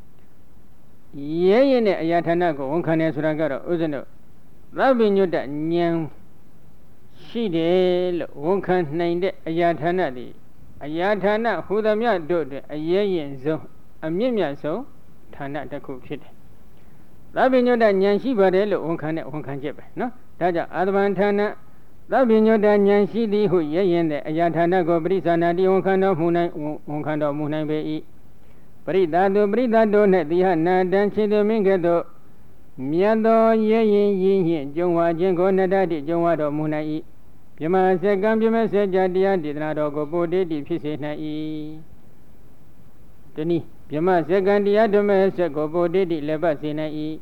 Ye in the Ayatanago, one can answer Uzano. Loving you that Nyang she did one can name the Ayatanadi. Ayatana, who the Mia do a yen so, a mimia so, Tana the cook shit. Loving you that Yanshi Badel, one can jib, no? Taja Advantana, loving you that Yanshi di who yen the Ayatana go Brizana, the one kind of Munai be. Brida do net the Hana, dancing the Mingado, Miado, yen, Jonwa, Jengo, Nadadi, Jonwado, Munai. Yama Segam Yama Sejadia did not go body deep Pisina. Teni, Yama Segandia Domestic go body deep Lebasina.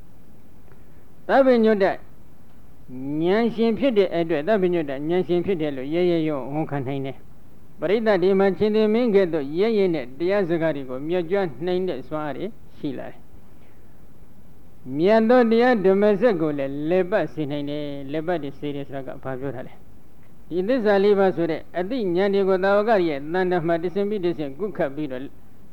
That that Nyanshin Pity Edward, that Nyanshin Pity, ye, one can. But it that imagine the Mingo, ye in it, the Azagarigo, Miajan named it Swari, Sheila. Miando dia domestic go Lebasina, Lebadi series like Pavura. In this Aliva Sure, I think Yandigo Davagari, none of my disabilities and good capital.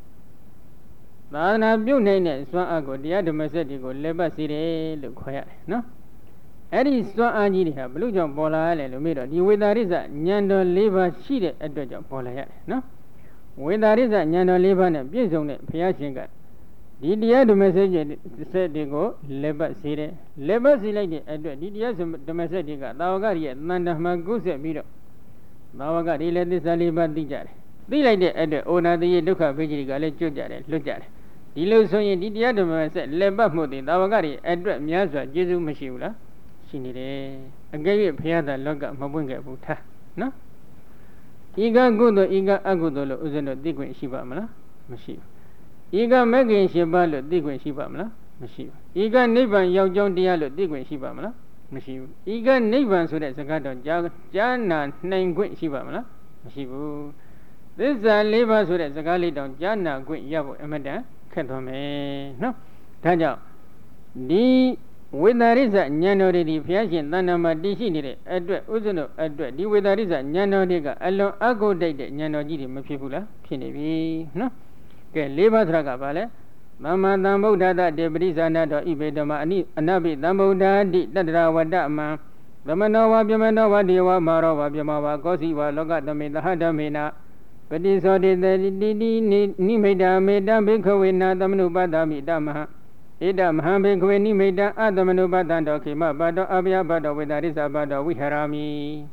Nana Bunane, Swago, the other Mercedigo, Leba City, look quiet, no? Eddie Swaginia, Blue John Bola, and Lumido, you with that is a Nyando Leva cheated at the John Bola, no? With that is a Nyando Leva and Bizone, Piachinga. Did the other message said they go, Leba City, Leba City, did the other Mercediga, Davagari, none of my goose at Mido. Davagari let this Aliba Dijar. Be like the owner the Luca Vigiga, let you look at it. The Luson did the other man said, Leba Modi, Davagari, Edward Miaza, Jesu Mashula. She needed a gay Piazza Loga Mabunga Buta. No? Iga Gudo, Iga Agudolo, Uzano, Digwin Shibamala, Machine. Iga Megan Shibalo, Digwin Shibamala, Machine. Iga Niban Yao John Diallo, Digwin Shibamala, Machine. Iga Niban so that's a garden, Jana, name Gwin Shibamala, Machine. This is a labor so that's a galley down, Jana, Gwin Yabo, Emada, Catome. No? Taja. The with that is a Nyanori Piasin, Nanama Dishini, Edward Uzuno, Edward, the with that is a Nyanodiga, alone Ago Date, Nyanoji, Mapipula, Pinibi, no? Get labor Dragabale, Mama Damboda, Debrizana, Ibedama, Anabi, Damboda, Dadra, Wadama, Lamanova, Biamanova, Diwa, Marova, Biamawa, Gosiwa, Logatame, the Hadamina, but this or the Nimeda, Meda, Bikowina, Damnubadami, Dama. Idam Hambe Gweni made Adamanu Badando Kima Bado Abia Bado with Arisa Bado Wiharami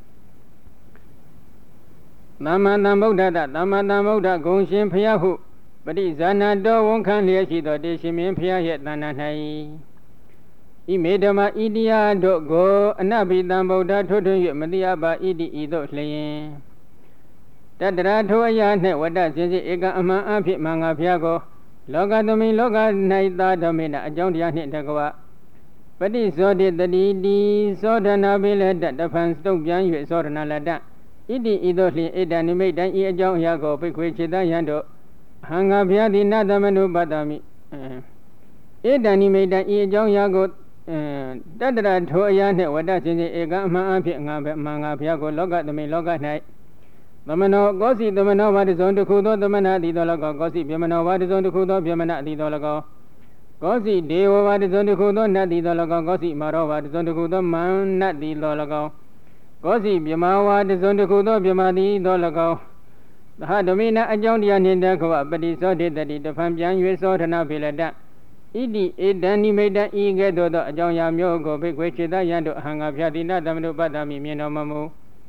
Nama Namoda, Nama Namoda, Gonshin Piahu, but is Anado won't can hear she the Deshimin Pia yet Nanai. He made a ma Idia do go, Anabi Damboda to do Mediaba Idi Ido Slayin. That Ratoya net what does Ega Ama Api Manga Piago. Loga domi loga naida domina, a Jondia Nitagoa. But he saw the D. Sodana Villa that the fans don't young you Sodana Lada. Idi idoli, Idanimate, and eat a John Yago, Piquida Yando. Hang up here the Nadamanu Badami. Idanimate, and eat John Yago. Dadra Toya, what does in the Egama Manga Piago, loga domi loga night. The Mano Gossi, the Manova is on the Kudo, the Mana di Dolago, Gossi, Yamanova is on the Kudo, Yamana di Dolago. Gossi, Deova is on the Kudo, not di Dolago, Gossi, Marova is on the Kudo, Man, not di Dolago. Gossi, Yamawa is on the Kudo, Yamadi Dolago. The Hadomina, a Jondian in the Kova, but he saw that the Famjan, you saw the Navilada. Idi, Idani made that eager dodo, a John Yamyogo, big witch, Yando, hang up Yadina, Damno Badami, Mino Mamu.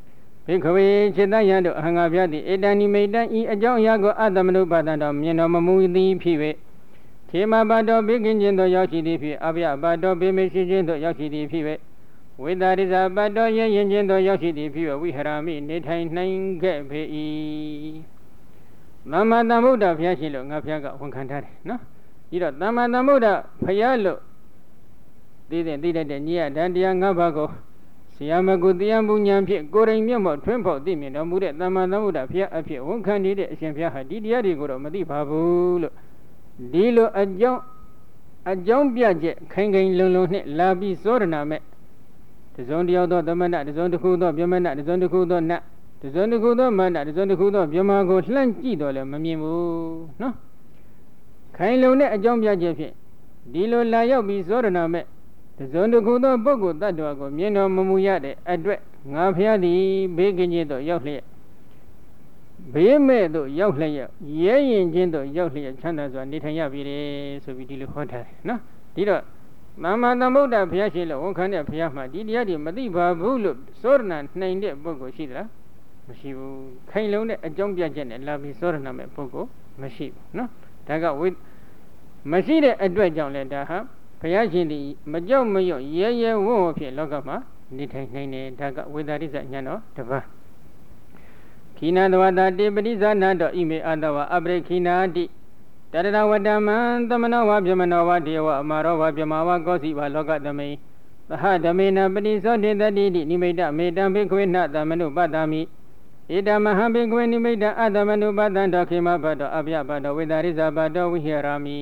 ဘေခဝေจิตတယံတို့အဟံငါပြသည်ဧတံနိမိတံဤအကြောင်းအရာကိုအတ္တမနုပါဒံတော်မြင်တော်မမူသည်ဖြစ်၍ခေမပါတော်ဘေကင်းခြင်းသောရောက်ရှိသည်ဖြစ်အဘယပါတော်ဘေမရှိခြင်းသောရောက်ရှိသည်ဖြစ်၍ဝိတာရိဇာပါတော်ရရင်ခြင်းသောရောက်ရှိသည်ဖြစ်၍ဝိဟရာမိနေထိုင်နိုင်ခဲ့ပေ၏သမ္မာသမ္ဗုဒ္ဓဘုရားရှင်လို့ငါဘုရားကဝန်ခံထားတယ်နော်ပြီးတော့သမ္မာသမ္ဗုဒ္ဓဘုရားလို့သိတဲ့ညီရတန်တရား၅ပါးကိုဆရာမကုတရားပူညာဖြင့်ကိုယ်တိုင်မျက်မှောက်ထွန်းဖောက်သိမြင်တော်မူတဲ့သမ္မာသမ္ဗုဒ္ဓဘုရားအဖြစ်ဝန်ခံနေတဲ့အရှင်ဘုရားဟာဒီတရားတွေကိုတော့မသိပါဘူးလို့ဒီလိုအကြောင်းပြချက်ခိုင်ခိုင်လုံလုံနဲ့လာပြီးစောရဏမဲ့တစုံတယောက်သောသမဏတစုံတစ်ခုသောဗြဟ္မဏတစုံတစ်ခုသောနတ်တစုံတစ်ခုသောမန္တတစုံတစ်ခုသောဗြဟ္မာကိုလှမ်းကြည့်တော့လည်းမမြင်ဘူးနော်ခိုင်လုံတဲ့အကြောင်းပြချက်ဖြင့်ဒီလိုလာရောက်ပြီးစောရဏမဲ့တစုံတစ်ခုသောပုဂ္ဂိုလ်တ attva ကိုမြင်တော်မမူရတဲ့အတွက်ငါဖျားသည်ဘေးကင်းခြင်းသို့ရောက်လျက်ဘေးမဲ့သို့ရောက်လျက်ရဲရင်ခြင်းသို့ရောက်လျက်ချမ်းသာစွာနေထိုင်ရပြီလေဆိုပြီးဒီလိုဟောထားတယ်နော်ဒီတော့သမ္မာသမ္ဗုဒ္ဓဘုရားရှင်လို့ဝန်ခံတဲ့ဘုရားမှာဒီတရားတွေမသိပါဘူးလို့စောရဏနှိမ်တဲ့ပုဂ္ဂိုလ်ရှိသလားမရှိဘူးခိုင်လုံတဲ့အကြောင်းပြချက်နဲ့လာပြီးစောရဏမဲ့ပုဂ္ဂိုလ်မရှိဘူးနော်ဒါကမရှိတဲ့အတွက်ကြောင့်လဲဒါဟာဘုရားရှင်ဒီမကြောက်မရွံ့ရဲရဲဝံ့ဝံ့ဖြင့်လောကမှာနေထိုင်နိုင်တယ်ဒါကဝေဒာရိဇဉာဏ်တော်တပါးခိနာတဝတာတေပတိဇာနာတောဣမေအတဝအပရိခိနာတိတတရဝတ္တမံသမနောဝဗြဟ္မနောဝဒေဝအမရောဝဗြဟ္မာဝကောစီဝလောကသမိသဟဓမေနပတိသောတေတတိတိနိမိတမေတံဘိခွေနသမနုပတ္တမိဧတမဟံဘိခွေနိမိတအတမနုပတ္တံတောခေမဘတ္တောအဗျဘတ္တောဝေဒာရိဇဘတ္တောဝိဟရာမိ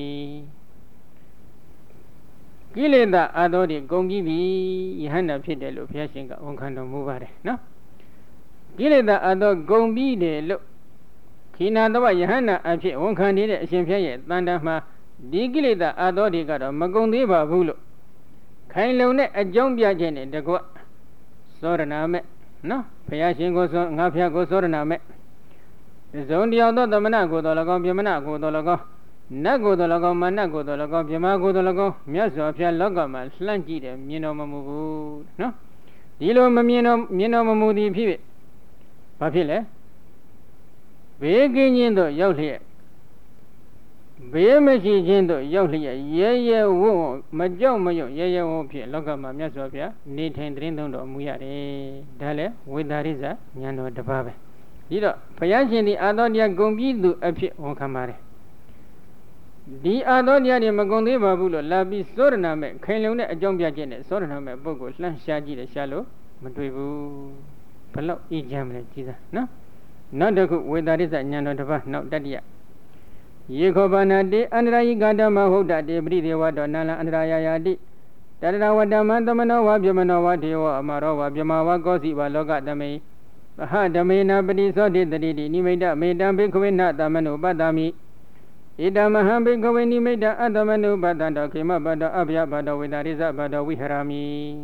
ကိလေသာအာသောတွေကုန်ပြီးပြီယဟန္တာဖြစ်တယ်လို့ဘုရားရှင်ကဝန်ခံတော်မူပါတယ်နော်ကိလေသာအာသောကုန်ပြီးတယ်လို့ခိနာတဝယဟန္တာအဖြစ်ဝန်ခံနေတဲ့အရှင်ဘုရားရဲ့တန်တမှာဒီကိလေသာအာသောတွေကတော့မကုန်သေးပါဘူးလို့ခိုင်လုံတဲ့အကြောင်းပြချက်နဲ့တကွစောရဏမဲ့နော်ဘုရားရှင်ကိုဆိုငါဘုရားကိုစောရဏမဲ့ဇုံတရားသောသမဏကိုတော်၎င်းပြမဏကိုတော်၎င်းနတ်ကိုယ်တော်၎င်းမနတ်ကိုယ်တော်၎င်းဗြဟ္မာကိုယ်တော်၎င်းမြတ်စွာဘုရားလောကမှာလှမ်းကြည့်တယ်မြင်တော်မမူဘူးနော်ဒီလိုမမြင်တော်မမူသည်ဖြစ်ဖြစ်ဘာဖြစ်လဲဘေးကင်းခြင်းတို့ရောက်လျက်ဘေးမရှိခြင်းတို့ရောက်လျက်ရဲရဲဝံ့မကြောက်မရွံ့ရဲရဲဝံ့ဖြစ်လောကမှာမြတ်စွာဘုရားနေထိုင်သတင်းသုံးတော်မူရတယ်ဒါလည်းဝေဒာရိဇဉာဏ်တော်တစ်ပါးပဲဒီတော့ဘုရားရှင်ဒီအာသောတရားဂုံပြီးသူအဖြစ်ဝန်ခံပါတယ်ဒီအာသောတရားတွေမကုန်သေးပါဘူးလို့လာပြီးစောရဏမဲ့ခိုင်လုံတဲ့အကြောင်းပြချက်နဲ့စောရဏမဲ့ပုဂ္ဂိုလ်လှမ်းရှားကြည့်တယ်ရှားလို့မတွေ့ဘူးဘလောက်အေးချမ်းမလဲကြည်စားနော်နောက်တစ်ခုဝေဒာရိဇဉာဏ်တော်တစ်ပါးနောက်တတိယယေခောဘာနာတိအန္တရာယိကာတမဟုတ်တတေပရိဒေဝတောနန္လအန္တရာယယာတိတတရဝတ္တမသမနောဝဗြဟ္မနောဝဒေဝအမရောဝဗြဟ္မာဝကောစီဝလောကသမိသဟဓမေနပတိသောတေတတိတိနိမိတမေတံဘိခဝေနသမနုပတ္တမိဣဒမဟံဘိခဝေနိမိတအတ္တမနုပတ္တံတောခေမဘတ္တောအဗျဘတ္တောဝေဒာရိဇဘတ္တောဝိဟရာမိ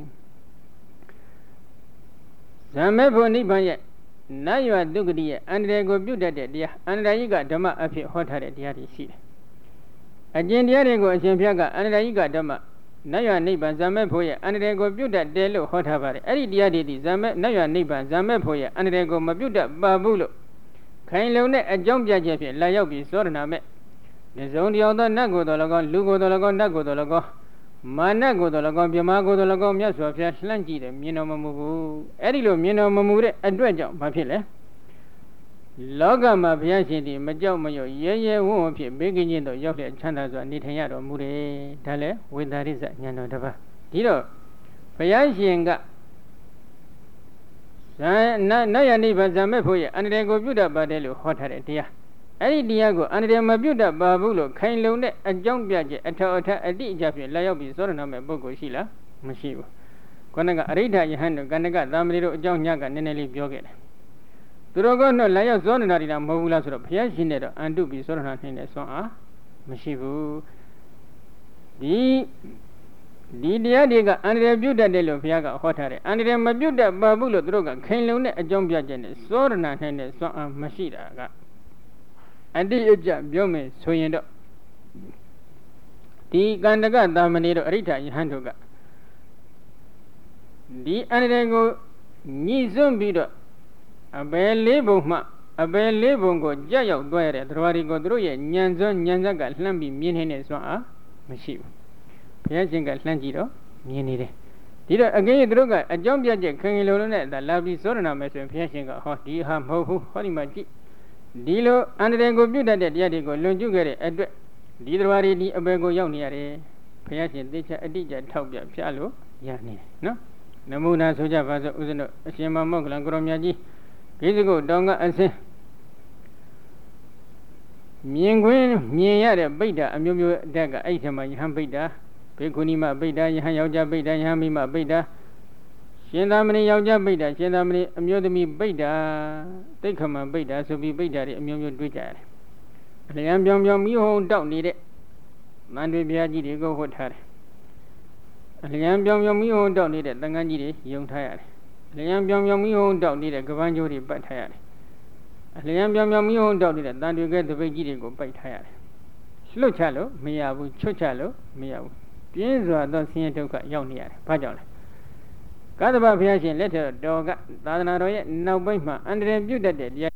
ဇမ္မေဖို့နိဗ္ဗာန်ရဲ့နတ်ရွာဒုက္ခတိရဲ့အန္တရာယ်ကိုပြုတ်တတ်တဲ့တရားအန္တရာယိကဓမ္မအဖြစ်ဟောထားတဲ့တရားတွေရှိတယ်အကျင့်တရားတွေကိုအရှင်ဘုရားကအန္တရာယိကဓမ္မနတ်ရွာနိဗ္ဗာန်ဇမ္မေဖို့ရဲ့အန္တရာယ်ကိုပြုတ်တတ်တယ်လို့ဟောထားပါတယ်အဲ့ဒီတရားတွေဒီနတ်ရွာနိဗ္ဗာန်ဇမ္မေဖို့ရဲ့အန္တရာယ်ကိုမပြုတ်တတ်ပါဘူးလို့ခိုင်လုံတဲ့အကြောင်းပြချက်ဖြင့်လာရောက်ပြီးစောရဏမဲ့ဒီဇုံတရားသောနတ်ကိုယ်တော်၎င်းလူကိုယ်တော်၎င်းနတ်ကိုယ်တော်၎င်းမာနကိုယ်တော်၎င်းဗြဟ္မာကိုယ်တော်၎င်းမြတ်စွာဘုရားလှမ်းကြည့်တယ်မြင်တော်မမူဘူးအဲ့ဒီလိုမြင်တော်မမူတဲ့အတွက်ကြောင့်ဘာဖြစ်လဲလောကမှာဘုရားရှင်ဒီမကြောက်မရွံ့ရဲရဲဝံ့ဝံ့ဖြစ်ဘေးကင်းခြင်းတို့ရောက်တဲ့ချမ်းသာစွာနေထိုင်ရတော်မူတယ်ဒါလည်းဝေဒာရိဇဉာဏ်တော်တစ်ပါးဒီတော့ဘုရားရှင်ကနတ်ယနိဗ္ဗာန်ဇမ္မေဖို့ရဲ့အန္တရာယ်ကိုပြုတတ်ပါတယ်လို့ဟောထားတဲ့တရားအဲ့ဒီတရားကိုအန္တရာယ်မပြုတ်တတ်ပါဘူးလို့ခိုင်လုံတဲ့အကြောင်းပြချက်အထောက်အထားအတိအကျဖြင့်လာရောက်ပြီးစောရဏမဲ့ပုဂ္ဂိုလ်ရှိလားမရှိဘူးခொနကအရိဋ္ဌယဟန်တို့ကန္နကသာမဏေတို့အကြောင်းညကနည်းနည်းလေးပြောခဲ့တယ်သူတို့ကတော့လာရောက်စောရဏတိတာမဟုတ်ဘူးလားဆိုတော့ဘုရားရှင်နဲ့တော့အန်တုပြီးစောရဏနှင်းနဲ့ဆွမ်းအားမရှိဘူးဒီတရားတွေကအန္တရာယ်ပြုတ်တတ်တယ်လို့ဘုရားကဟောထားတယ်အန္တရာယ်မပြုတ်တတ်ပါဘူးလို့သူတို့ကခိုင်လုံတဲ့အကြောင်းပြချက်နဲ့စောရဏနှင်းနဲ့ဆွမ်းအားမရှိတာကအတိအကျပြောမယ်ဆိုရင်တော့ဒီကန္တကသာမဏေတို့အရိဋ္ဌယဟန်တို့ကဒီအန္တရာယ်ကိုညှိစွန်းပြီးတော့အဘယ်လေးပုံမှအဘယ်လေးပုံကိုကြက်ရောက်သွားရတဲ့သရဝရီကိုသူတို့ရဲ့ဉာဏ်စွမ်းဉာဏ်ဇက်ကလှမ်းပြီးမြင်နေတဲ့စွမ်းအားမရှိဘူးဘုရားရှင်ကလှမ်းကြည့်တော့မြင်နေတယ်ဒီတော့အကင်းသူတို့ကအကြောင်းပြချက်ခင်ခင်လုံးနဲ့လာပြီးစောရဏမယ်ဆိုရင်ဘုရားရှင်ကဟောဒီဟာမဟုတ်ဘူးဟောဒီမှာကြည့်ဒီလိုအန္တရာယ်ကိုပြုတ်တတ်တဲ့တရားတွေကိုလွန်ကျူးခဲ့တဲ့အတွက်ဒီသရဝရီဒီအဘယ်ကိုရောက်နေရတယ်ဘုရားရှင်သိချအတိအကျထောက်ပြပြလို့ရနေတယ်နော်နမူနာဆိုကြပါစို့ဥစဉ်တို့အရှင်မောက္ကလံကိုရောမြတ်ကြီးကိစ္စကိုတောင်းကအစင်းမြင်ခွင့်မြင်ရတဲ့ဗိဒ္ဓအမျိုးမျိုးအတက်ကအဲ့ဒီမှာယဟန်ဗိဒ္ဓဘေကုဏီမဗိဒ္ဓယဟန်ယောက်ျားဗိဒ္ဓယဟန်မိမဗိဒ္ဓရှင်သာမဏေယောက်ျားဗိဒ္ဓရှင်သာမဏေအမျိုးသမီးဗိဒ္ဓတိတ်ခမံဗိဒ္ဓဆိုပြီးဗိဒ္ဓတွေအမျိုးမျိုးတွေ့ကြရတယ်အလျံပြောင်ပြောင်မိဟုံတောက်နေတဲ့မန္တလေးဘုရားကြီးတွေကိုဟောထားတယ်အလျံပြောင်ပြောင်မိဟုံတောက်နေတဲ့သံဃာကြီးတွေယုံထားရတယ်အလျံပြောင်ပြောင်မိဟုံတောက်နေတဲ့ကပန်းကျိုးတွေပတ်ထားရတယ်အလျံပြောင်ပြောင်မိဟုံတောက်နေတဲ့တန်တွေကဲတပိတ်ကြီးတွေကိုပိုက်ထားရတယ်လွတ်ချလို့မရဘူးချွတ်ချလို့မရဘူးပြင်းစွာသောဆင်းရဲဒုက္ခရောက်နေရတယ်ဘာကြောင့်လဲကသဗ္ဗဘုရားရှင်လက်ထက်တော်ကသာသနာတော်ရဲ့နောက်ပိုင်းမှာအန္တရာယ်ပြုတ်တတ်တဲ့တရား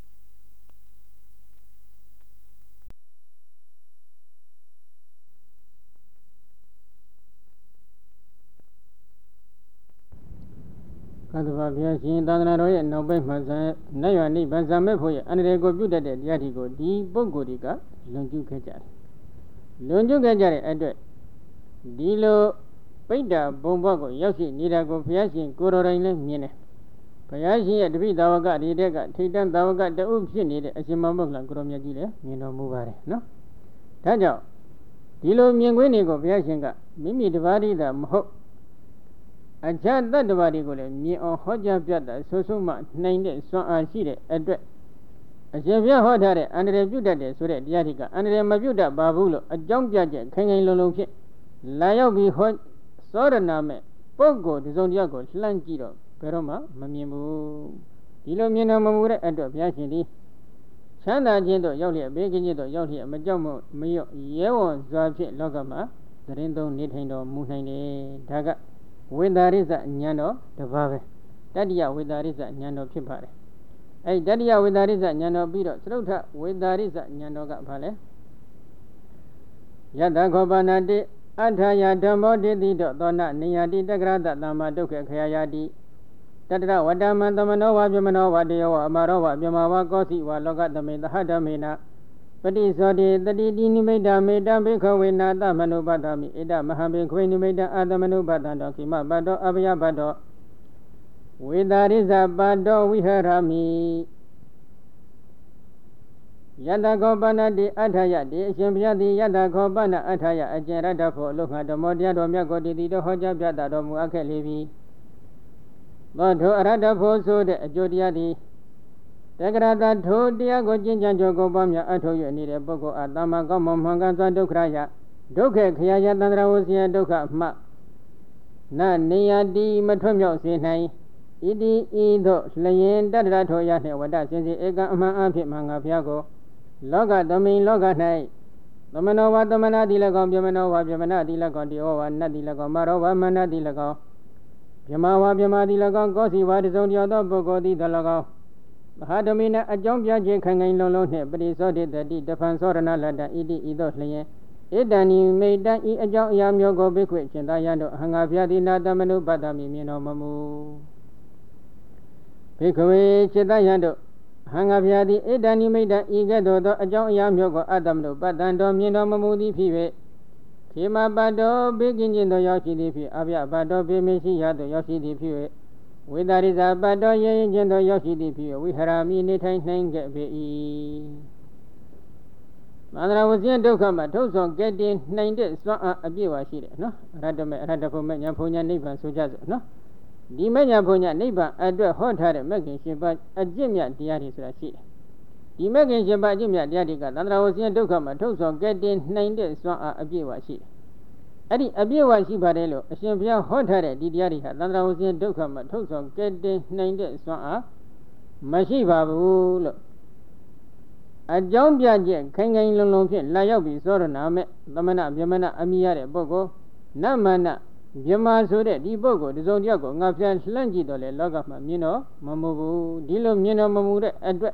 ကသဗ္ဗဘုရားရှင်သာသနာတော်ရဲ့နောက်ပိုင်းမှာနတ်ရွာနိဗ္ဗာန်ဇာမဲ့ဖို့ရဲ့အန္တရာယ်ကိုပြုတ်တတ်တဲ့တရားတွေကိုဒီပုဂ္ဂိုလ်တွေကလွန်ကျူးခဲ့ကြတယ်လွန်ကျူးခဲ့ကြတဲ့အတွက်ဒီလိုပိဋ္ဌာဘုံဘကိုရောက်ရှိနေတာကိုဘုရားရှင်ကိုယ်တော်တိုင်လည်းမြင်တယ်ဘုရားရှင်ရဲ့တပိသာဝကဒီတဲ့ကထိတ်တန်းသာဝကတဥဖြစ်နေတဲ့အရှင်မောက္ကလံကိုရောမြတ်ကြီးလည်းမြင်တော်မူပါတယ်နော်ဒါကြောင့်ဒီလိုမြင်ကွင်းတွေကိုဘုရားရှင်ကမိမိတပါးတည်းသာမဟုတ်အခြားတတ္တဝါတွေကိုလည်းမြင်အောင်ဟောကြားပြတာဆိုဆုံးမှနိုင်တဲ့စွမ်းအားရှိတဲ့အတွက်အရှင်ဘုရားဟောထားတဲ့အန္တရာယ်ပြုတ်တတ်တယ်ဆိုတဲ့တရားတွေကအန္တရာယ်မပြုတ်တတ်ပါဘူးလို့အကြောင်းပြချက်ခိုင်ခိုင်လုံလုံဖြင့်လာရောက်ပြီးဟောစောရဏမဲ့ပုဂ္ဂိုလ်ဒီစုံတရားကိုလှမ်းကြည့်တော့ဘယ်တော့မှမမြင်ဘူးဒီလိုမြင်တော်မမူတဲ့အတွက်ဘုရားရှင်ဒီချမ်းသာခြင်းတို့ရောက်လျက်ဘေးကင်းခြင်းတို့ရောက်လျက်မကြောက်မရော့ရဲဝံစွာဖြင့်လောကမှာသတင်းသုံးနေထိုင်တော်မူနိုင်တယ်ဒါကဝိသာရိစဉာဏ်တော်တပါးပဲတတ္တိယဝိသာရိစဉာဏ်တော်ဖြစ်ပါတယ်အဲ့တတ္တိယဝိသာရိစဉာဏ်တော်ပြီးတော့သရုတ်ထဝိသာရိစဉာဏ်တော်ကဘာလဲယတ္တခောပနာတိအထာယဓမ္မောတိတိတောသောနနေယတိတက္ကရတသမ္မာဒုက္ခခယယာတိတတ္တရဝတ္တမံသမနောဝပြမနောဝတယောဝအမရောဝပြမဝကောစီဝလောကသမေသဟဓမေနပတိသောတိတတိတိနိမိတမေတံဘိခဝေနာသမနုပတ္တမိဣဒမဟံဘိခဝေနိမိတအာသမနုပတ္တံတောခိမပတ္တောအဘယပတ္တောဝေသာရိဇပတ္တောဝိဟရမိယတ္တခောပနတိအထာယတိအရှင်ဘုရားသည်ယတ္တခောပနအထာယအကျဉ်ရတ္တဖို့အလုငါဓမ္မောတရားတော်မြတ်ကိုတည်တည်တော်ဟောကြားပြတာတော်မူအပ်ခဲ့လေပြီသောထိုအရတ္တဖို့ဆိုတဲ့အကျိုးတရားသည်တက္ကရာတထိုတရားကိုကျင့်ကြံကြိုးကိုပွားများအထောက်ရနေတဲ့ပုဂ္ဂိုလ်အားတမ္မာကောင်းမွန်မှန်ကန်စွာဒုက္ခရဒုက္ခခယယသန္တရာဝစီယဒုက္ခမှနနေယတိမထွတ်မြောက်စေနိုင်ဣတိဤသို့လျင်တတ္တရထောရနှင့်ဝတ္တစင်စစ်ဧကအမှန်အဖြစ်မှငါဘုရားကိုလောကသမိန်လောက၌သမနောဝသမနာတိ၎င်းပြမနောဝပြမနာတိ၎င်းတိဩဝနတ်တိ၎င်းမရောဝမနတ်တိ၎င်းပြမဝပြမတိ၎င်းကောစီဝါတစုံတယောသောပုဂ္ဂိုလ်သည်၎င်းမဟာဓမိနအကြောင်းပြခြင်းခိုင်ခိုင်လုံလုံနှင့်ပရိသောတိတတိတဖန်သောရဏလတ္တဣတိဤသို့လျင်ဣတဏီမိတံဤအကြောင်းအရာမျိုးကိုဘိက္ခွေရှင်သာယံတို့အဟံငါဖျာတိနာတမနုပတ္တမိမြင်တော်မမူဘိက္ခွေရှင်သာယံတို့ဟံငါဖျာတိဣတဏီမိတံဤကဲ့သို့သောအကြောင်းအရာမျိုးကိုအတ္တမနုပတ္တံတော်မြင်တော်မမူသည်ဖြစ်၍ခေမပတ္တောဘေကင်းခြင်းတို့ရောက်ရှိသည်ဖြစ်အဗျပတ္တောဘေမရှိရသို့ရောက်ရှိသည်ဖြစ်၍ဝိသာရိဇာပတ္တောရရင်ခြင်းတို့ရောက်ရှိသည်ဖြစ်၍ဝိဟရာမိနေထိုင်နိုင်ခဲ့ပေ၏မန္တရာဝစီဒုက္ခမှာထုတ်ဆောင်ကဲ့တင်နိုင်တဲ့စွမ်းအားအပြည့်ဝရှိတယ်နော်အရတ္တမေအရတ္တဖို့မဲ့ညာဖုန်ညာနိဗ္ဗာန်ဆိုကြစို့နော်ဒီမဲ့ညာဖုန်ညာနိဗ္ဗာန်အတွက်ဟောထားတဲ့မဲ့ခင်ရှင်ပါအကျင့်မြတ်တရားတွေဆိုတာရှိတယ်ဒီမဲ့ခင်ရှင်ပါအကျင့်မြတ်တရားတွေကသန္တရာဝစီဒုက္ခမှာထုတ်ဆောင်ကဲ့တင်နိုင်တဲ့စွမ်းအားအပြည့်ဝရှိတယ်အဲ့ဒီအပြည့်ဝရှိပါတယ်လို့အရှင်ဘုရားဟောထားတဲ့ဒီတရားတွေဟာသန္တရာဝစီဒုက္ခမှာထုတ်ဆောင်ကဲ့တင်နိုင်တဲ့စွမ်းအားမရှိပါဘူးလို့အကြောင်းပြချက်ခိုင်ခိုင်လုံလုံဖြင့်လာရောက်ပြီးသောရဏမဲ့သမဏဗြဟ္မဏအမိရတဲ့ပုဂ္ဂိုလ်နမန Yama so that the bogo, the zodiaco, Nafian Slangi, the Logama, Mino, Mamubu, Dilo Mino Mamuda, Adwet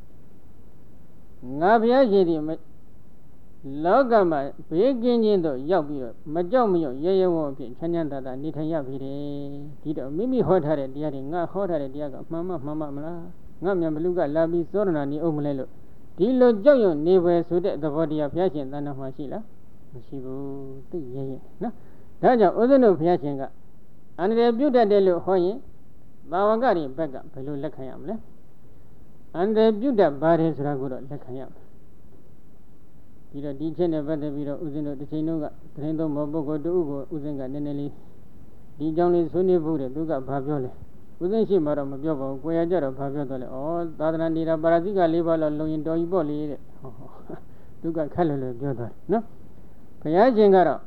Navia Jedi Logama, beginning the Yabi, Majomio, Yayo, Chanyanda, Nitayabi, Tito, Mimi Hotare, Diaring, Hotare, Diaga, Mamma, Namia Luga, Labi, Sorna, the Omulelo. Dilo Joyo, never so that the body of Yashin than of Masila. Shibu, no. Taja Uzuno Piachinga, and the beauty de lo Hoye, Bawagari, Bega, Pelu Lekayam, and the beauty Baris Raguro Lekayam. Did a DJ about the Viro Uzino de Chinoga, Trendo Mobogo Dugo, Uzenga Neneli, Dijon is Sunni Buddha, Duga Paviole, Uzin Shimara Mabiobo, Guayajaro Paviole, or Dadranira Baraziga Lival or Loin Doiboli, Duga Kalulu Joda, no? Payajingara.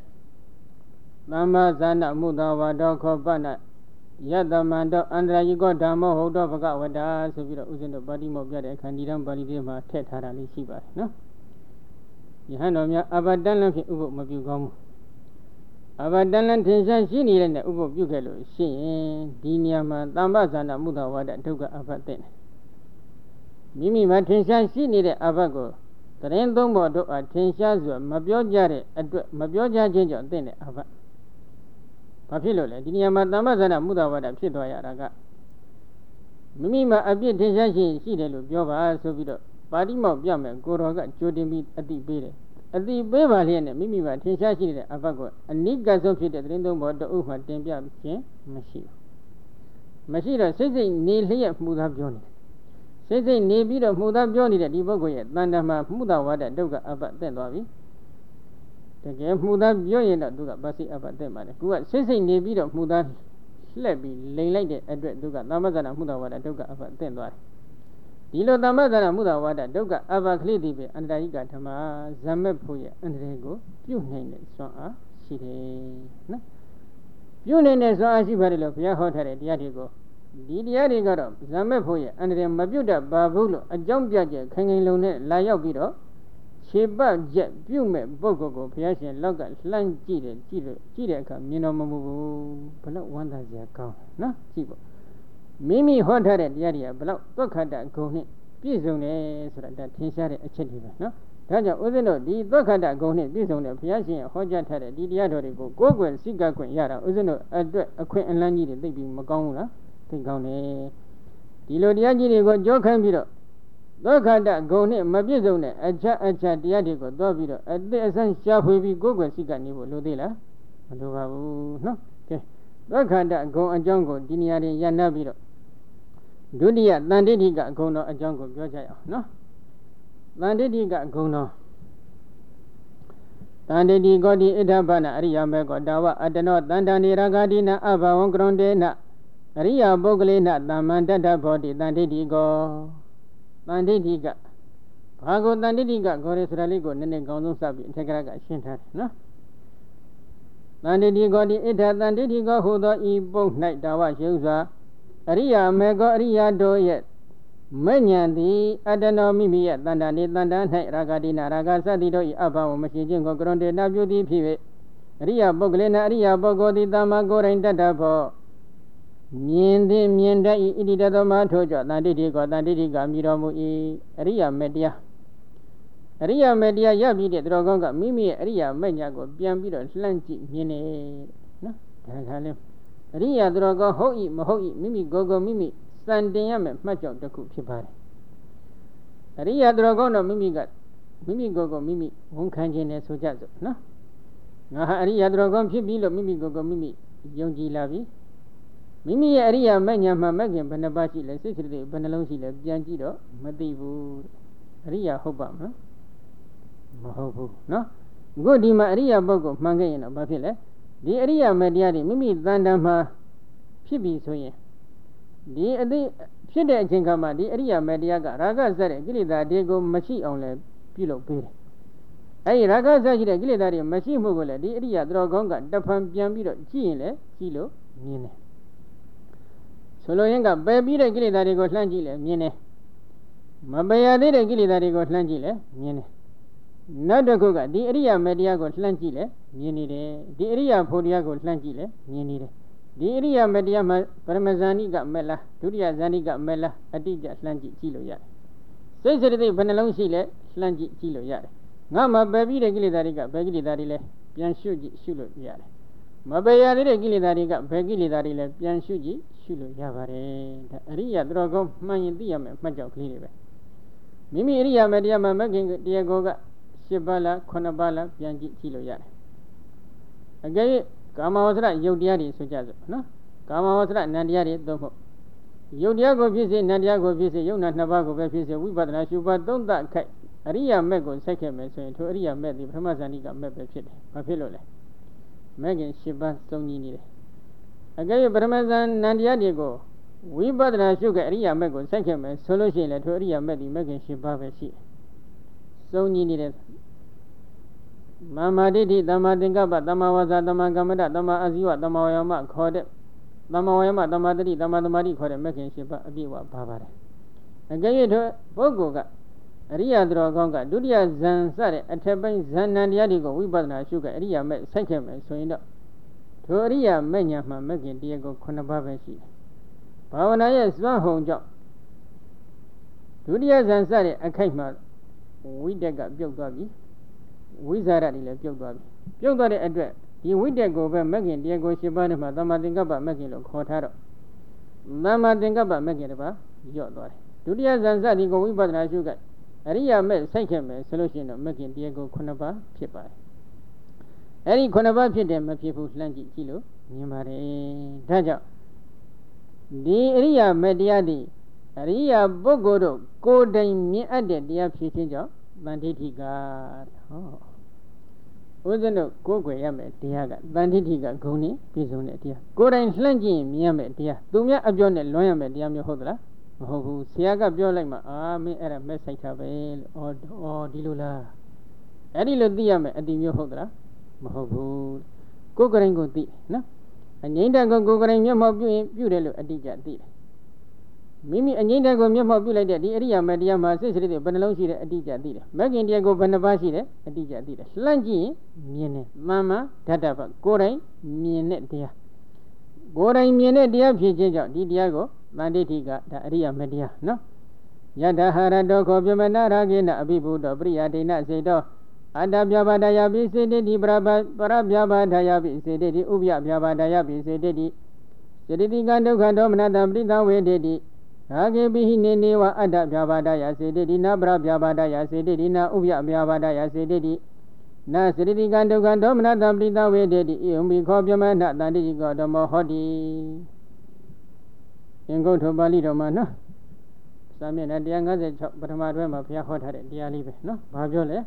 Mama Zana Muda Wado Bana Yadamando Andra you got Damo Hodo Bagawada, so we using the body of Yada Candidam Balidima Tet Harali Shiba, no? Yahanomia Abadan Ubo Mabugom Abadan Tension she needed the Ubo Bugalo, she, Diniama, Dambazana Muda Wada Tuga Abaten. Mimi Matension she needed Abago. The random modo attention to Mabioja, Mabioja change on then Ava. Papilo, Diniama Damazana Muda Wada Pitoya Raga. Mimima a bit tension she did Biova, so video. Padimo Biame, Goroga, Jodimi at the Bede. At the Bevalian, Mimima tension she did Avago, and Nika so fit at random modo Uma Tempia, Machine. Machine says in Neil Muda Johnny. Says in Navy of Muda Johnny that Ibogo, Nandama Muda Wada Doga about then, Bobby. The game Muda Johnny that Duga Bassi about them. Who says in Navy of Muda Slabby, lay like the address Duga, Namazana Muda Wada Doga about then. Dilo Namazana Muda Wada Doga about Lady and Raiga Tama, Zamepuya, and Rego, you name it, so she did. You name it, so I see very low, Yahotare, Diadigo. Didiari got up, Zamepoya, and then Mabuda, Babulo, a jump judge, hanging lone, Layabiro, Sheba Jet, Bume, Bogogo, Piacian, Loga, Slang, Chidaka, Minomamu, but not one has their count, no, Chibo. Mimi Hotare, Yadia, Block, Bokada, Goni, Bizone, so that Tinsari, a Chediva, no? Taja Uzino, the Bokada, Goni, Bizone, Piacian, Hojatare, Didiadorigo, Gogo, Siga, Yara, Uzino, a quaint and landy, they be Magona. Gone. Dilo Diagi got Jokan Biro. Dokada, Gone, Mabizone, Acha Diadigo, Dobiro, at the essence shop will be Gogo Sigani, Ludilla. No? Dokada, go a jungle, Diniari Yanabiro. Dudia, Landiga, go no a jungle, Georgia, no? Landiga, go no. Landidi got the Idabana, Aria Mego Dawa, at the north, Landani Ragadina, Ava, on Grondena. Ria Boglina, Namanda body, Landigo. Landiga. Pago Landiga, Gores Raligo, Nene Gono Sabi, Tegraga, Shintar, no? Landigo, the Ita, Landigo, who the E. Both night Dawa Shuza. Ria Mego Ria do yet. Manyan the Adano Mimi at Landani, Landan, Ragadina, Ragasa, the Doi Abba, Machine, Gronde, Nabu, the Pivet. Ria Boglina, Ria Bogo, the Damago, and Dadabo. Miende Mienda Idida Matoja, Landigo, Landiga, Miromu, Ria Media. Ria Media Yabi, Drogonga, Mimi, Ria Mediago, Biambiro, Slanti, Mine. No, Ria Drogo, Hoi, Mahoi, Mimi, Gogo, Mimi, Sandiam, much of the cook chipari. Ria Drogono, Mimi got Mimi Gogo, Mimi, one canjin Sujazo, no? Ria Drogon, Pibilo, Mimi Gogo, Mimi, Yongi Lavi. Mimi Ria Mania Magan, Banabashi, Lesicity, Banalosi, Biangido, Madibu, Ria Hobam, Mahobu, no? Goody Maria Bogo, Mangana, Bafile, the Ria Mediari, Mimi Vandama, Pibi Soye. The Pide Jinkama, the Ria Mediaga, Raga Zare, Gilida, Diego, Machi only, Pilo Pire. Ay Raga Zagida, Gilida, Machi Mogola, the Ria Drogonga, Dapam Biambiro, Chile, Kilo, Mine. Soloyanga, baby, the Gilida goes Langile, Mine. Mabaya did a Gilida goes Langile, Mine. နောက်တစ်ခုကဒီအရိယာမေတရားကိုလှမ်းကြည့်လဲမြင်နေတယ်ဒီအရိယာဖို့တရားကိုလှမ်းကြည့်လဲမြင်နေတယ်ဒီအရိယာမေတရားမှာပရမဇာနိကမဲ့လားဒုတိယဇာနိကမဲ့လားအတိအကျလှမ်းကြည့်လို့ရတယ်စိတ်စေတသိက်ဘယ်နှလုံးရှိလဲလှမ်းကြည့်လို့ရတယ်ငါမှာပယ်ပြီးတဲ့ကိလေသာတွေကဘယ်ကိလေသာတွေလဲပြန်ရှုလို့ရတယ်မပယ်ရသေးတဲ့ကိလေသာတွေကဘယ်ကိလေသာတွေလဲပြန်ရှုလို့ရပါတယ်ဒါအရိယာတော်ကောင်းမှန်ရင်သိရမယ်မှတ်ကြောက်ကလေးတွေပဲမိမိအရိယာမေတရားမှာမဂ္ဂင်တရားကိုက7ပါးလား9ပါးလားပြန်ကြည့်လို့ရတယ်အကယ်၍ကာမဝဆရယုတ်တရားတွေဆိုကြစို့နော်ကာမဝဆရနံတရားတွေသုံးဖို့ယုတ်တရားကိုဖြစ်စေနံတရားကိုဖြစ်စေယုတ်နာ2ပါးကိုပဲဖြစ်စေဝိပဿနာရှုပါသုံးသပ်ခိုက်အရိယာမက်ကိုစိုက်ခဲ့မယ်ဆိုရင်ထိုအရိယာမက်ဒီပထမဇာနိကမက်ပဲဖြစ်တယ်ဘာဖြစ်လို့လဲမဂ္ဂင်7ပါးသုံးနည်းနေတယ်အကယ်၍ပထမဇာနံတရားတွေကိုဝိပဿနာရှုခဲ့အရိယာမက်ကိုစိုက်ခဲ့မယ်ဆိုလို့ရှိရင်လည်းထိုအရိယာမက်ဒီမဂ္ဂင်7ပါးပဲရှိတယ်သုံးနည်းနေတယ်မာမာဒိဋ္ဌိသမ္မာသင်္ကပ္ပသမ္မာဝါစာသမ္မာကမ္မန္တသမ္မာအာဇီဝသမ္မာဝါယာမခေါ်တဲ့သမ္မာဝါယာမသမ္မာတတိသမ္မာသမာဓိခေါ်တဲ့မဂ္ဂင်7ပါးအပြည့်အဝပါပါတယ်အကယ်၍ထိုပုဂ္ဂိုလ်ကအရိယာတော်ကောင်းကဒုတိယဇန်စတဲ့အထက်ပိုင်းဇန်နံတရားတွေကိုဝိပဿနာရှုခဲ့အရိယာမဲ့စိုက်ခဲ့မယ်ဆိုရင်တော့ထိုအရိယာမဲ့ညာမှာမဂ္ဂင်တရားကို9ပါးပဲရှိတယ်ဘာဝနာရဲ့စွမ်းဟုန်ကြောင့်ဒုတိယဇန်စတဲ့အခိုက်မှာဝိတက်ကပြုတ်သွားပြီဝိဇာရတွေလည်းပြုတ်သွားပြီပြုတ်သွားတဲ့အတွက်ဒီဝိတက်ကိုပဲမဂ္ဂင်တရားကို7ပါးနဲ့မှသမ္မာသင်္ကပ္ပမဂ္ဂင်လို့ခေါ်ထားတော့သမ္မာသင်္ကပ္ပမဂ္ဂင်တစ်ပါးညော့သွားတယ်ဒုတိယဇန်စဒီကိုဝိပဿနာရှုကအရိယာမဲ့စိုက်ခဲ့မယ်ဆိုလို့ရှိရင်တော့မဂ္ဂင်တရားကို9ပါးဖြစ်ပါတယ်အဲ့ဒီ9ပါးဖြစ်တယ်မဖြစ်ဘူးလှမ်းကြည့်လို့မြင်ပါတယ်ဒါကြောင့်ဒီအရိယာမဲ့တရားဒီအရိယာပုဂ္ဂိုလ်တို့ကိုယ်တိုင်မြင်အပ်တဲ့တရားဖြစ်ခြင်းကြောင့်တန်ဋိဋ္ဌိကဦးဇင်းတို့ကိုယ်ွယ်ရမယ်တရားကတန်ဋိဋ္ဌိကဂုဏ်နဲ့ပြည့်စုံတဲ့တရားကိုယ်တိုင်လှမ်းကြည့်ရင်မြင်ရမယ်တရားသူများအပြောနဲ့လွန်ရမယ်တရားမျိုးဟုတ်သလားမဟုတ်ဘူးဆရာကပြောလိုက်မှမင်းအဲ့ဒါမဲ့ဆိုင်တာပဲလို့ဩဒီလိုလားအဲ့ဒီလိုသိရမယ်အတိမျိုးဟုတ်သလားမဟုတ်ဘူးကိုယ်ကိုယ်တိုင်ကိုသိနော်အငိမ့်တက်ကိုကိုယ်ကိုယ်တိုင်မျက်မှောက်ပြုရင်ပြုတယ်လို့အတိအကျသိတယ်မိမိအငိမ့်တက်ကိုမျက်မှောက်ပြုလိုက်တဲ့ဒီအရိယာမတရားမှာစိတ်စိတ်တွေဘယ်နှလုံးရှိတယ်အတိအကျသိတယ်မဂ္ဂင်တရားကိုဘယ်နှပါးရှိတယ်အတိအကျသိတယ်လှမ်းကြည့်ရင်မြင်တယ်မှန်မှန်ဓာတ္တပကိုယ်တိုင်မြင်တဲ့တရားကိုယ်တိုင်မြင်တဲ့တရားဖြစ်ခြင်းကြောင့်ဒီတရားကိုတန်ဋိဋ္ဌိကဒါအရိယာမတရားနော်ယတဟာရတောခောပြမနာရာဂိနအဘိဗုဒ္ဓပရိယာဒိနစေတောအတ္တပြဘာဒယပိစေတိတိပရပြဘာဒယပိစေတိတိဥပယပြဘာဒယပိစေတိတိစေတိကဒုက္ခဒေါမနတပရိသဝေတိတိရာဂေပိဟိနေနေဝအတ္တပြဘာဒယစေတိတိနာပရပြဘာဒယစေတိတိနာဥပယပြဘာဒယစေတိတိနာစေတိကဒုက္ခဒေါမနတပရိသဝေတိတိဣယံဘိခောပြမနာတန်တိကောဓမ္မောဟောတိသင်္ကုတ်ထပါဠိတော်မှာနော်စာမျက်နှာ156ပထမတွဲမှာဘုရားဟောထားတဲ့တရားလေးပဲနော်ဘာပြောလဲ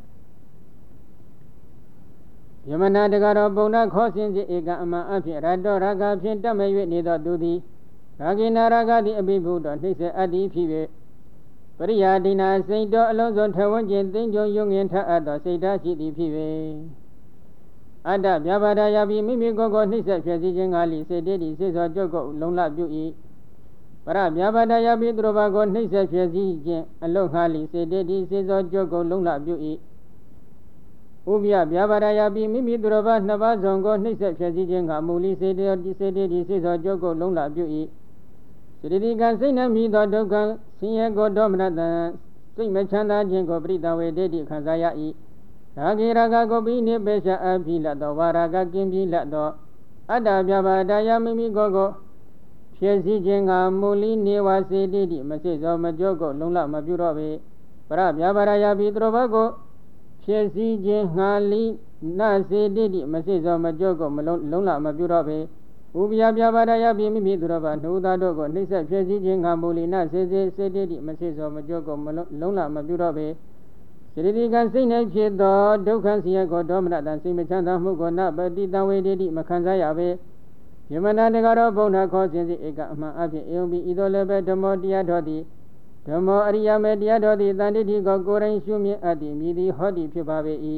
ယမနာတကတော့ပုံနာခေါ်စဉ်စီဧကအမှန်အဖြစ်ရတောရာဂဖြင့်တတ်မဲ့၍နေသောသူသည်ရာဂိနာရာဂတိအဘိဗုဒ္ဓနှိစ္စအတ္တိဖြစ်၍ပရိယာဒိနာစိတ်တော်အလုံးစုံထဝန်းကျင်သိမ့်ကြုံယုံငင်ထအပ်သောစိတ်ဓာတ်ရှိသည်ဖြစ်၍အတ္တဗျာပါဒယပိမိမိကိုယ်ကိုနှိစ္စဖြစ်စေခြင်းငါလိစေတတိစေသောကြုတ်ကိုလုံလပြု၏ပရဗျာပါဒယပိသူတော်ဘာကိုနှိစ္စဖြစ်စေခြင်းအလုံးငါလိစေတတိစေသောကြုတ်ကိုလုံလပြု၏ဥပယဗျာပါဒယပိမိမိသူတော်ဘာနှစ်ပါးစုံကိုနှိစ္စဖြစ်စေခြင်းကမူလိစေတတိစေသောကြုတ်ကိုလုံလပြု၏စေတတိကစိတ်နှမြည်သောဒုက္ခဆင်းရဲကိုဒေါမနတံစိတ်မချမ်းသာခြင်းကိုပရိသဝေဒိဋ္ဌိခံစားရ၏ရာဂေရာဂကိုပိနိပေရှာအပိလတ်သောဝါရာဂကင်းပြီးလတ်သောအတ္တဗျာပါဒယမိမိကိုယ်ကိုဖြစ်စည်းခြင်းကမူလိနေဝစေတိတိမစိသောမကြောကိုလုံလမပြုတော့ပေပရဗျာပါဒယပိသူတော်ဘကိုဖြစ်စည်းခြင်းငါလိနစေတိတိမစိသောမကြောကိုလုံလမပြုတော့ပေဥပယဗျာပါဒယပိမိမိသူတော်ဘာနှုသာတို့ကိုနှိစ္စဖြစ်စည်းခြင်းကမူလိနစေတိတိမစိသောမကြောကိုလုံလမပြုတော့ပေစေတိကစိတ်၌ဖြစ်သောဒုက္ခဆင်းရဲကိုဒေါမနတံစိတ်မချမ်းသာမှုကိုနပတိတံဝေဒိတိမခံစားရပေယမနာတကတော့ဘုံနာခေါ်ခြင်းစီဧကအမှန်အဖြစ်အယုံပြီးဤသို့လည်းပဲဓမ္မောတရားတော်သည်ဓမ္မောအရိယမေတရားတော်သည်တန်ဋိဋ္ဌိကိုကိုယ်တိုင်ရှုမြင်အပ်သည်မြည်သည်ဟောသည်ဖြစ်ပါပေ၏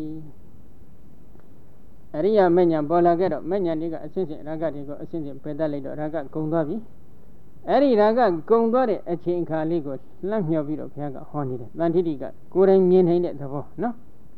အရိယမဉ္ဇဉ်ပေါ်လာခဲ့တော့မဉ္ဇဉ်တွေကအစဉ်စဉ်ရာဂတွေကိုအစဉ်စဉ်ပယ်တတ်လိုက်တော့ရာဂကုန်သွားပြီအဲ့ဒီရာဂကုန်သွားတဲ့အချိန်အခါလေးကိုလှမ်းမြောက်ပြီးတော့ဘုရားကဟောနေတယ်တန်ဋိဋ္ဌိကကိုယ်တိုင်မြင်နိုင်တဲ့သဘောနော်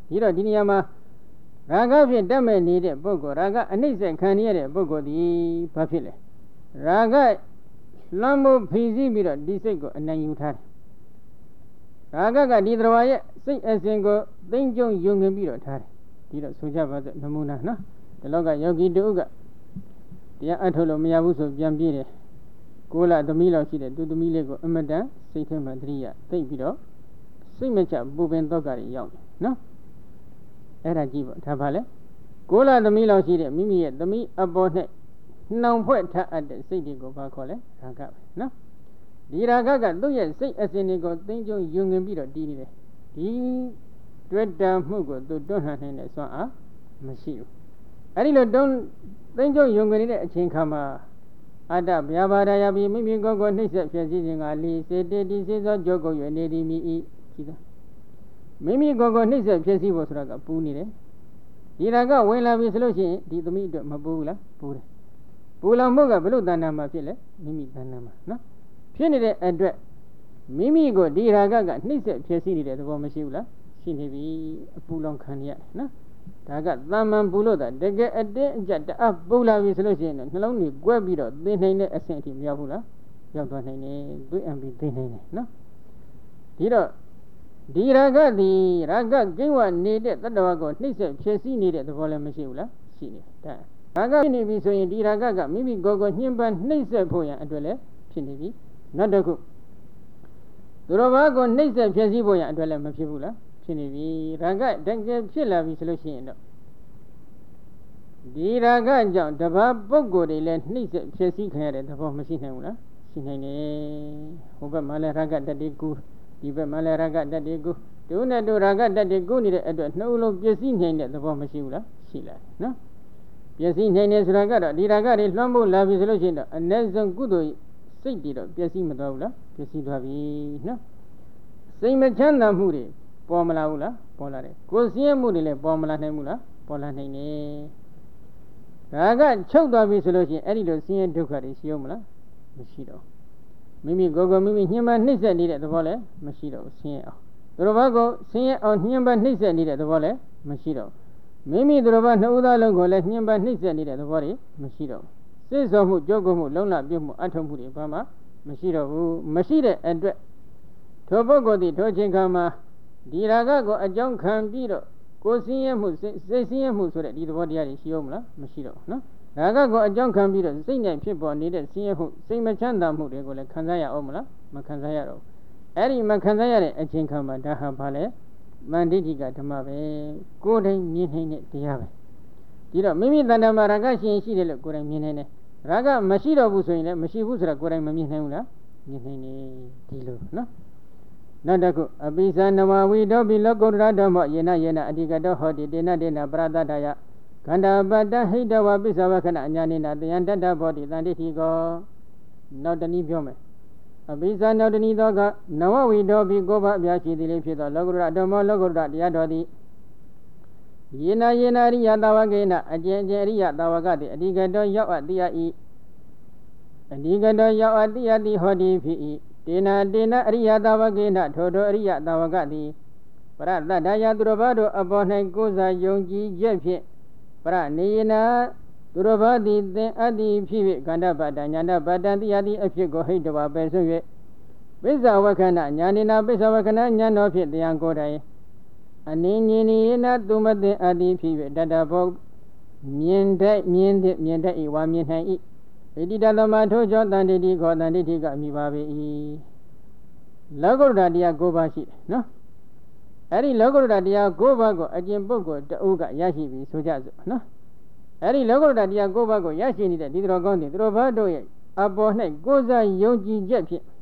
ဒီတော့ဒီနေရာမှာရာဂဖြင့်တတ်မဲ့နေတဲ့ပုဂ္ဂိုလ်ရာဂအနှိမ့်ဆက်ခံရတဲ့ပုဂ္ဂိုလ်ဒီဘာဖြစ်လဲရာဂလွမ်းမိုးဖိစီးပြီးတော့ဒီစိတ်ကိုအနိုင်ယူထားတယ်ရာဂကဒီသရဝါရဲ့စိတ်အစဉ်ကိုသိမ့်ကျုံယုံငင်ပြီးတော့ထားတယ်ဒီတော့ဆိုကြပါစို့နမူနာနော်ဒီလောကယောဂီတုကတရားအထုတ်လို့မရဘူးဆိုပြန်ပြေးတယ်6 လသမီးလောက်ရှိတဲ့သူသမီးလေးကိုအမတန်စိတ်ထဲမှာတတိယသိပြီးတော့စိတ်မချပူပင်တော့ကတွေရောက်တယ်နော်အဲ့ဒါကြည့်ပေါ့ဒါပါလေ6 လသမီးလောက်ရှိတဲ့မိမိရဲ့သမီးအပေါ်နဲ့နှောင်ဖွဲ့ထအပ်တဲ့စိတ်တွေကိုဘာခေါ်လဲရာဂပဲနော်ဒီရာဂကသူ့ရဲ့စိတ်အစဉ်တွေကိုသိမ့်ကျုံယုံငင်ပြီးတော့တည်နေတယ်ဒီတွေ့တာမှုကိုသူတွန်းလှန်နေတဲ့စွမ်းအားမရှိဘူးအဲ့ဒီလိုတွန်းသိမ့်ကျုံယုံငင်နေတဲ့အချိန်ခါမှာအတ္တဗျာပါဒယာပြီးမိမိကိုယ်ကိုနှိမ့်ဆက်ဖြစ်စီခြင်းကလီစေတေတိစေသောကြောကုတ်၍နေသည်မိဤကြည့်သားမိမိကိုယ်ကိုနှိမ့်ဆက်ဖြစ်စီဖို့ဆိုတာကပူနေတယ်ဒီရာဂဝင်လာပြီဆိုလို့ရှိရင်ဒီသမီးအတွက်မပူဘူးလားပူတယ်ပူလောင်မှုကဘလို့တဏ္ဍာမှာဖြစ်လဲမိမိတဏ္ဍာမှာနော်ဖြစ်နေတဲ့အတွက်မိမိကိုဒီရာဂကနှိမ့်ဆက်ဖြစ်စီနေတဲ့သဘောမရှိဘူးလားရှိနေပြီအပူလောင်ခံရတယ်နော်ဒါကသမ္မန်ပူလို့တာတကယ်အတင်းအကျပ်တအပ်ပူလာပြီဆိုလို့ရှိရင်နှလုံးကြီးကွက်ပြီးတော့သိနိုင်တဲ့အဆင့်အထိမရောက်ဘူးလားရောက်သွားနိုင်တယ်သွေးအံပြီးသိနိုင်တယ်နော်ဒီတော့ဒီရာဂသည်ရာဂကင်းဝနေတဲ့တတ္တဝါကိုနှိမ့်ဆက်ဖြစ်စီနေတဲ့သဘောလည်းမရှိဘူးလားရှိနေတယ်ဒါရာဂဖြစ်နေပြီဆိုရင်ဒီရာဂကမိမိကိုယ်ကိုညှဉ်းပန်းနှိမ့်ဆက်ဖို့ရန်အတွက်လည်းဖြစ်နေပြီနောက်တစ်ခုသူတော်ဘာကိုနှိမ့်ဆက်ဖြစ်စီဖို့ရန်အတွက်လည်းမဖြစ်ဘူးလားဖြစ်နေပြီရာဂတကယ်ဖြစ်လာပြီဆိုလို့ရှိရင်တော့ဒီရာဂကြောင့်တပါးပုဂ္ဂိုလ်တွေလည်းနှိမ့်ဆက်ဖြစ်စီခံရတဲ့သဘောမရှိနိုင်ဘူးလားရှိနိုင်တယ်ဟိုဘက်မှာလည်းရာဂတတိကူဒီဘက်မှာလည်းရာဂတတိကူဒုနဲ့ဒုရာဂတတိကူနေတဲ့အတွက်နှုတ်လုံးပြည့်စည်နိုင်တဲ့သဘောမရှိဘူးလားရှိလာနော်ပြည့်စည်နိုင်တယ်ဆိုတာကတော့ဒီရာဂတွေလွှမ်းမိုးလာပြီဆိုလို့ရှိရင်တော့အ ਨੇ ဆုံးကုသိုလ်စိတ်တွေတော့ပြည့်စည်မသွားဘူးလားပြည့်စည်သွားပြီနော်စိတ်မချမ်းသာမှုတွေပေါ်မလာဘူးလားပေါ်လာတယ်ကိုယ်စင်းရမှုတွေလည်းပေါ်မလာနိုင်ဘူးလားပေါ်လာနိုင်တယ်ဒါကချုပ်သွားပြီဆိုလို့ရှိရင်အဲ့ဒီလိုစင်းရဒုက္ခတွေရှိအောင်မလားမရှိတော့မိမိကိုယ်ကိုမိမိညှဉ်းပန်းနှိမ့်ဆက်နေတဲ့သဘောလည်းမရှိတော့ဆင်းရဲအောင်သူတော်ဘာကိုဆင်းရဲအောင်ညှဉ်းပန်းနှိမ့်ဆက်နေတဲ့သဘောလည်းမရှိတော့မိမိသူတော်ဘာနှစ်ဦးသားလုံးကိုလည်းညှဉ်းပန်းနှိမ့်ဆက်နေတဲ့သဘောတွေမရှိတော့စိတ်ဆော်မှုကြောက်ကုန်မှုလုံလပြုတ်မှုအထုံမှုတွေဘာမှမရှိတော့ဘူးမရှိတဲ့အတွက်ထိုပုဂ္ဂိုလ်သည်ထိုချိန်ခါမှာဒီရာဂကိုအကြောင်းခံပြီးတော့ကိုယ်ဆင်းရဲမှုစိတ်ဆင်းရဲမှုဆိုတဲ့ဒီသဘောတရားတွေရှိအောင်မလားမရှိတော့နော်ရာဂကိုအကြောင်းခံပြီးတော့စိတ်နဲ့ဖြစ်ပေါ်နေတဲ့ဆင်းရဲမှုစိတ်မချမ်းသာမှုတွေကိုလည်းခံစားရအောင်မလားမခံစားရတော့အဲ့ဒီမခံစားရတဲ့အချိန်ခါမှာဒါဟာဘာလဲမန္တိတိကဓမ္မပဲကိုယ်တိုင်မြင်နိုင်တဲ့တရားပဲဒီတော့မိမိတဏ္ဍာမှာရာဂရှိရင်ရှိတယ်လို့ကိုယ်တိုင်မြင်နိုင်တယ်ရာဂမရှိတော့ဘူးဆိုရင်လည်းမရှိဘူးဆိုတာကိုယ်တိုင်မမြင်နိုင်ဘူးလားမြင်နိုင်တယ်ဒီလိုနော်နောက်တစ်ခုအပိသနမဝိတောပိလောကုတ္တရဓမ္မယေနယေနအဓိကတောဟောတိတေနတေနပရတ္တယခန္ဓာပတ္တဟိတဝပိစ္ဆဝခဏအညာနိနာတယံတတ္တဘောတိတန်တိတိကောနောက်တနည်းပြောမယ်အပိသနောက်တနည်းသောကနဝဝိတောပိကိုဘအပြာရှိသည်လေးဖြစ်သောလောကုတ္တရဓမ္မလောကုတ္တရတရားတော်သည်ယေနယေနရိယတဝကေနအကျဉ်အရိယတဝကတိအဓိကတောရောက်အတိယဤအဓိကတောရောက်အတိယတိဟောတိဖြစ်၏တေနတေနအရိယတဝကေနထိုထိုအရိယတဝကတိပရတ္တယသူတော်ဘာတို့အပေါ်၌ကိုးစားယုံကြည်ချက်ဖြင့်ပရနေယနာသူတော်ဘာသည်သင်အတ္တိဖြစ်၍ခန္ဓာပတ္တညာဏပတ္တတိယတိအဖြစ်ကိုဟိတဝပယ်ဆွ၍ပိစ္ဆဝခဏညာနိနာပိစ္ဆဝခဏညာတော်ဖြင့်တရားကိုယ်တိုင်အနည်းငယ်နေနာသူမသိအတ္တိဖြစ်၍တတ္တဘောမြင်တဲ့မြင်တဲ့ဤဝါမြင်နိုင်၏ဣတိတသမထိုကြောတန်တိတိခောတန်တိတိကအမိပါပေ၏လောကုတ္တရာတရား9ပါးရှိတယ်နော်အဲ့ဒီလောကုတ္တရာတရား9ပါးကိုအကျင့်ပုဂ္ဂိုလ်တအုပ်ကရရှိပြီဆိုကြစို့နော်အဲ့ဒီလောကုတ္တရာတရား9ပါးကိုရရှိနေတဲ့ဒီတော်ကောင်းတွေသူတော်ဘာတို့ရဲ့အပေါ်၌ကိုးစားယုံကြည်ချက်ဖြင့်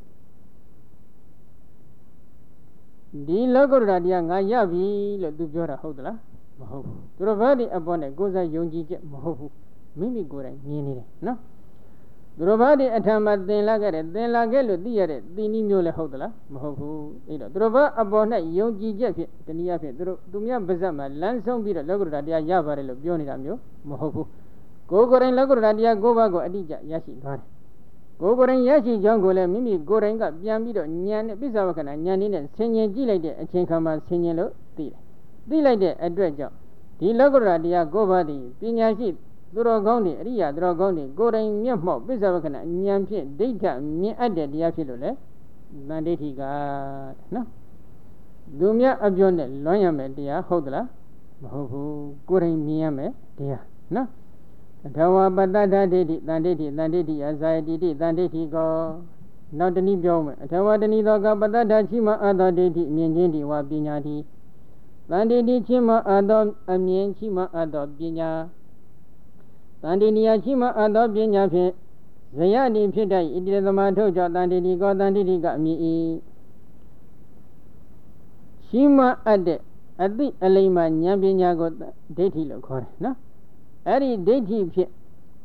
ဒီလောကုတ္တရာတရားငါရပြီလို့သူပြောတာဟုတ်သလားမဟုတ်ဘူးသူတော်ဘာတွေအပေါ်၌ကိုးစားယုံကြည်ချက်မဟုတ်ဘူးမိမိကိုယ်တိုင်မြင်နေတယ်နော်သူတော်ဘာတွေအထံမှာသင်လာခဲ့တယ်သင်လာခဲ့လို့သိရတဲ့သင်နည်းမျိုးလည်းဟုတ်သလားမဟုတ်ဘူးအဲ့တော့သူတော်ဘာအပေါ်၌ယုံကြည်ချက်ဖြင့်တနည်းအားဖြင့်သူများပါဇက်မှာလမ်းဆုံးပြီးတော့လောကုတ္တရာတရားရပါတယ်လို့ပြောနေတာမျိုးမဟုတ်ဘူးကိုယ်တိုင်လောကုတ္တရာတရား9ပါးကိုအတိအကျရရှိသွားတယ်ကိုယ်တိုင်ရရှိကြောင်းကိုလည်းမိမိကိုယ်တိုင်ကပြန်ပြီးတော့ဉာဏ်နဲ့ပိဿဝကနာဉာဏ်နည်းနဲ့ဆင်ញင်ကြည့်လိုက်တဲ့အချိန်ခါမှာဆင်ញင်လို့သိတယ်သိလိုက်တဲ့အတွေ့ကြောင့်ဒီလောကုတ္တရာတရားကိုးပါးသည်ပညာရှိသူတော်ကောင်းတွေအရိယာသူတော်ကောင်းတွေကိုယ်တိုင်မျက်မှောက်ပစ္ဆဝကနာဉာဏ်ဖြင့်ဒိဋ္ဌမြင်အပ်တဲ့တရားဖြစ်လို့လေသံဒိဋ္ဌိကနော်သူများအပြောနဲ့လွန်ရမယ်တရားဟုတ်သလားမဟုတ်ဘူးကိုယ်တိုင်မြင်ရမယ်တရားနော်အထဝပတ္တဒိဋ္ဌိသံဒိဋ္ဌိသံဒိဋ္ဌိအဇာယတိတိသံဒိဋ္ဌိကောနောက်တနည်းပြောမယ်အထဝတဏီသောကပတ္တဒရှိမအသောဒိဋ္ဌိမြင်ခြင်းဒီဝပညာတိသံဒိဋ္ဌိချင်းမအသောအမြင်ရှိမအသောပညာသံဒိဋ္ဌိယရှိမအသောပညာဖြင့်ဇယတိဖြစ်တတ်ဣတိသမထုတ်ကြောင့်သံဒိဋ္ဌိကောသံဒိဋ္ဌိကအမြင်ဤရှိမအပ်တဲ့အသိအလိမ္မာဉာဏ်ပညာကိုဒိဋ္ဌိလို့ခေါ်တယ်နော်အဲ့ဒီဒိဋ္ဌိဖြင့်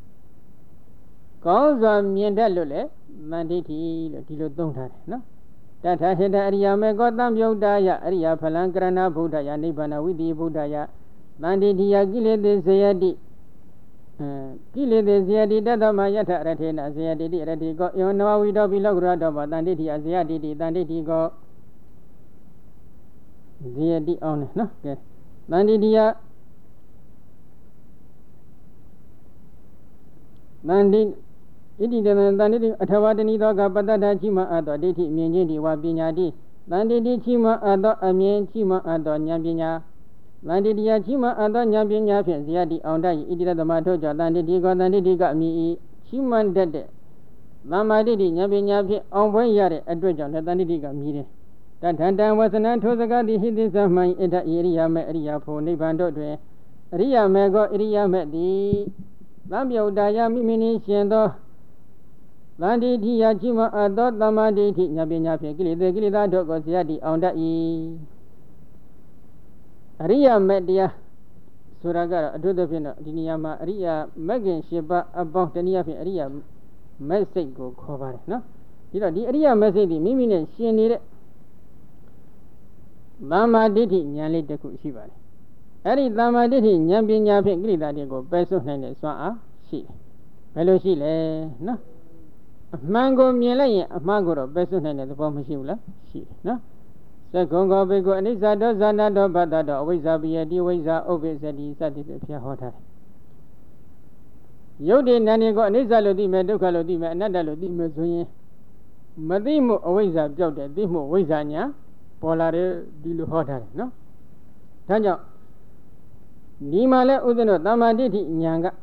ကောင်းစွာမြင်တတ်လို့လေသံဒိဋ္ဌိလို့ဒီလိုသုံးထားတယ်နော်တထာဟိတအရိယာမေကောတံမြုတ်တာယအရိယာဖလံကရဏဗုဒ္ဓယနိဗ္ဗာန်ဝိတိဗုဒ္ဓယသံဒိဋ္ဌိယကိလေသေဇယတိကိလေသေဇယတိတတ္တမယထရထေနဇယတိတိရတိကောယောနဝဝိတောပိလောကရတောပသံဒိဋ္ဌိယဇယတိတိသံဒိဋ္ဌိကောဇယတိအောင်နော်ကဲသံဒိဋ္ဌိယသံဒိဣတိတံသံဒိဋ္ဌိအထဝတဏီသောကပတ္တဒချိမအသောဒိဋ္ဌိမြင်ခြင်းဒီဝပညာတိသံဒိဋ္ဌိချိမအသောအမြင်ချိမအသောဉာဏ်ပညာသံဒိဋ္ဌိယချိမအသောဉာဏ်ပညာဖြင့်ဇယတိအောင်တတ်၏ဣတိတသမထို့ကြောင့်သံဒိဋ္ဌိကောသံဒိဋ္ဌိကအမိ၏ချိမတတ်တဲ့သမ္မာဒိဋ္ဌိဉာဏ်ပညာဖြင့်အောင်ပွဲရတဲ့အတွက်ကြောင့်လည်းသံဒိဋ္ဌိကမြည်တယ်တထံတံဝသနံထိုစကားသည်ဟိတိသမံဣတဣရိယာမေအရိယာဖို့နိဗ္ဗာန်တို့တွင်အရိယာမေကောအရိယာမေသည်သံမြုတ်တာယမိမိနှင့်ရှင်သောသံဒိဋ္ဌိယချိမအသောသမ္မာဒိဋ္ဌိဉာဏ်ပညာဖြင့်ကိလေသာတို့ကိုဇယတိအောင်တတ်၏အရိယာမေတရားဆိုတာကတော့အထူးသဖြင့်တော့ဒီနေရာမှာအရိယာမဂ်ခင်၈ပါးအပေါင်းတနည်းအားဖြင့်အရိယာမက်စိတ်ကိုခေါ်ပါတယ်နော်ဒီတော့ဒီအရိယာမက်စိတ်ဒီမိမိနဲ့ရှင်နေတဲ့သမ္မာဒိဋ္ဌိဉာဏ်လေးတစ်ခုရှိပါတယ်အဲ့ဒီသမ္မာဒိဋ္ဌိဉာဏ်ပညာဖြင့်ကိလေသာတွေကိုပယ်စွန့်နိုင်တဲ့စွမ်းအားရှိတယ်ဘယ်လိုရှိလဲနော်အမှန်ကိုမြင်လိုက်ရင်အမှားကိုတော့ပယ်စွန့်နိုင်တဲ့သဘောမရှိဘူးလားရှိတယ်နော်သက္ကုံကောဘေကိုအနိစ္စတောဇာနာတောဘတ္တတောအဝိဇ္ဇာပိယတိဝိဇ္ဇာဥပ္ပိသတိစသည်ဖြင့်ဖျားဟောထားတယ်ယုတ်ဒီနာနေကိုအနိစ္စလို့သိမယ်ဒုက္ခလို့သိမယ်အနတ္တလို့သိမယ်ဆိုရင်မသိမှုအဝိဇ္ဇာပြောက်တယ်သိမှုဝိဇ္ဇာညာပေါ်လာတယ်ဒီလိုဟောထားတယ်နော်ဒါကြောင့်ဒီမှာလဲဥဒ္ဒနောသမ္မာဒိဋ္ဌိဉာဏ်က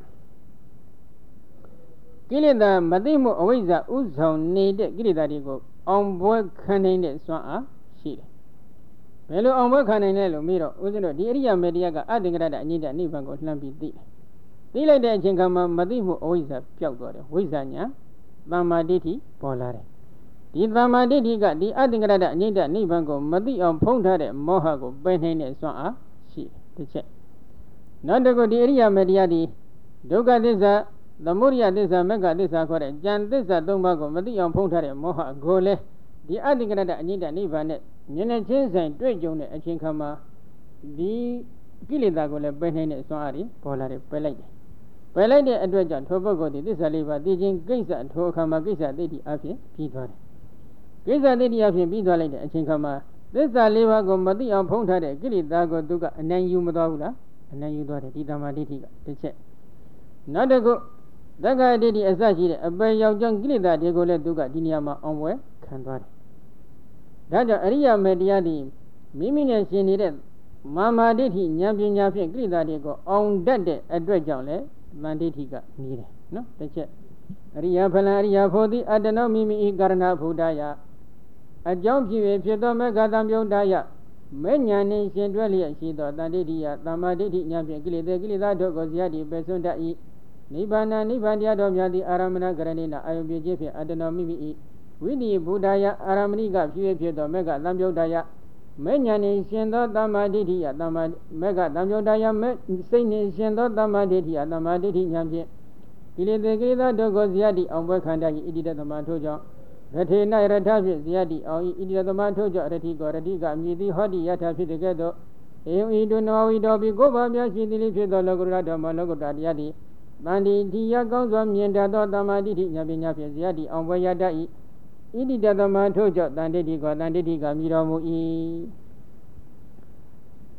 ကိလေသာမသိမှုအဝိဇ္ဇာဥဆောင်နေတဲ့ကိလေသာတွေကိုအောင်ပွဲခံနိုင်တဲ့စွမ်းအားရှိတယ်ဘယ်လိုအောင်ပွဲခံနိုင်လဲလို့မေးတော့ဥဒ္ဒနောဒီအရိယာမေတရားကအတ္တင်္ဂရတအညိတနိဗ္ဗာန်ကိုလှမ်းပြီးသိတယ်သိလိုက်တဲ့အချိန်ခါမှာမသိမှုအဝိဇ္ဇာပျောက်သွားတယ်ဝိဇ္ဇာညာသမ္မာဒိဋ္ဌိပေါ်လာတယ်ဒီသမ္မာဒိဋ္ဌိကဒီအတ္တင်္ဂရတအညိတနိဗ္ဗာန်ကိုမသိအောင်ဖုံးထားတဲ့မောဟကိုပယ်နိုင်တဲ့စွမ်းအားရှိတယ်တစ်ချက်နောက်တစ်ခုဒီအရိယာမေတရားဒီဒုက္ခသစ္စာသမုဒိယသစ္စာမဂ္ဂသစ္စာခေါ်တဲ့ဉာဏ်သစ္စာ၃ပါးကိုမသိအောင်ဖုံးထားတဲ့မောဟကိုလည်းဒီအတ္တင်္ဂရတအညိတနိဗ္ဗာန်နဲ့မျက်နှာချင်းဆိုင်တွေ့ကြုံတဲ့အချိန်ခါမှာဒီကိလေသာကိုလည်းပယ်နိုင်တဲ့စွမ်းအားတွေပေါ်လာတယ်ပယ်လိုက်တယ်ပယ်လိုက်တဲ့အတွက်ကြောင့်ထိုပုဂ္ဂိုလ်ဒီသစ္စာလေးပါးသိခြင်းကိစ္စထိုအခါမှာကိစ္စသိတိအဖြစ်ပြီးသွားတယ်ကိစ္စသိတိအဖြစ်ပြီးသွားလိုက်တဲ့အချိန်ခါမှာသစ္စာလေးပါးကိုမသိအောင်ဖုံးထားတဲ့ကိလေသာကိုသူကအနိုင်ယူမသွားဘူးလားအနိုင်ယူသွားတယ်ဒီသမ္မာဒိဋ္ဌိကတစ်ချက်နောက်တစ်ခုသက္ကာဒိဋ္ဌိအစရှိတဲ့အပယ်ရောက်ကြောင်းကိလေသာတွေကိုလည်းသူကဒီနေရာမှာအောင်ပွဲခံသွားတယ်ဒါကြောင့်အရိယာမေတရားသည်မိမိနဲ့ရှင်နေတဲ့မာမာဒိဋ္ဌိဉာဏ်ပညာဖြင့်ကိလေသာတွေကိုအောင်တတ်တဲ့အတွက်ကြောင့်လည်းသံဒိဋ္ဌိကမြည်တယ်နော်တစ်ချက်အရိယာဖလံအရိယာဖို့သည်အတ္တနောမိမိဤကာရဏဘုဒ္ဓယအကြောင်းဖြစ်၍ဖြစ်သောမေဃသံယုတ်တယမေညာနှင့်ရှင်တွဲလျက်ရှိသောသံဒိဋ္ဌိယသမ္မာဒိဋ္ဌိဉာဏ်ဖြင့်ကိလေသာတို့ကိုဇယတိပယ်စွန့်တတ်၏နိဗ္ဗာန်နိဗ္ဗာန်တရားတော်များသည်အာရမဏကရဏိနအာယုပြုခြင်းဖြင့်အတ္တနောမိမိဤဝိနိဘုဒ္ဓယအာရမဏိကဖြစ်သောမေဃသံယုတ်တယမေညာနှင့်ရှင်သောသမ္မာဒိဋ္ဌိယသမ္မာမေဃသံယုတ်တယမေစိတ်နှင့်ရှင်သောသမ္မာဒိဋ္ဌိယသမ္မာဒိဋ္ဌိဉာဏ်ဖြင့်ကိလေသာတို့ကိုဇယတိအောင်ပွဲခံတတ်၏ဣတိတသမထို့ကြောင့်ရထေနရထဖြင့်ဇယတိအောင်၏ဣတိတသမထို့ကြောင့်ရတိကောရတိကမြည်သည်ဟောတိယထဖြစ်တဲ့ကဲ့သို့ဧဝံဤတုနဝဝိတောပိကိုယ်ပါမြတ်ရှိသည်လေးဖြစ်သောလောကုတ္တရဓမ္မလောကုတ္တတရားသည်တန်တိတိယကောင်းစွာမြင်တတ်သောသမ္မာဒိဋ္ဌိဉာဏ်ပညာဖြင့်ဇယတိအောင်ပွဲရတတ်၏ဣတိတသမထို့ကြောင့်တန်တိတိကောတန်တိတိကမြည်တော်မူ၏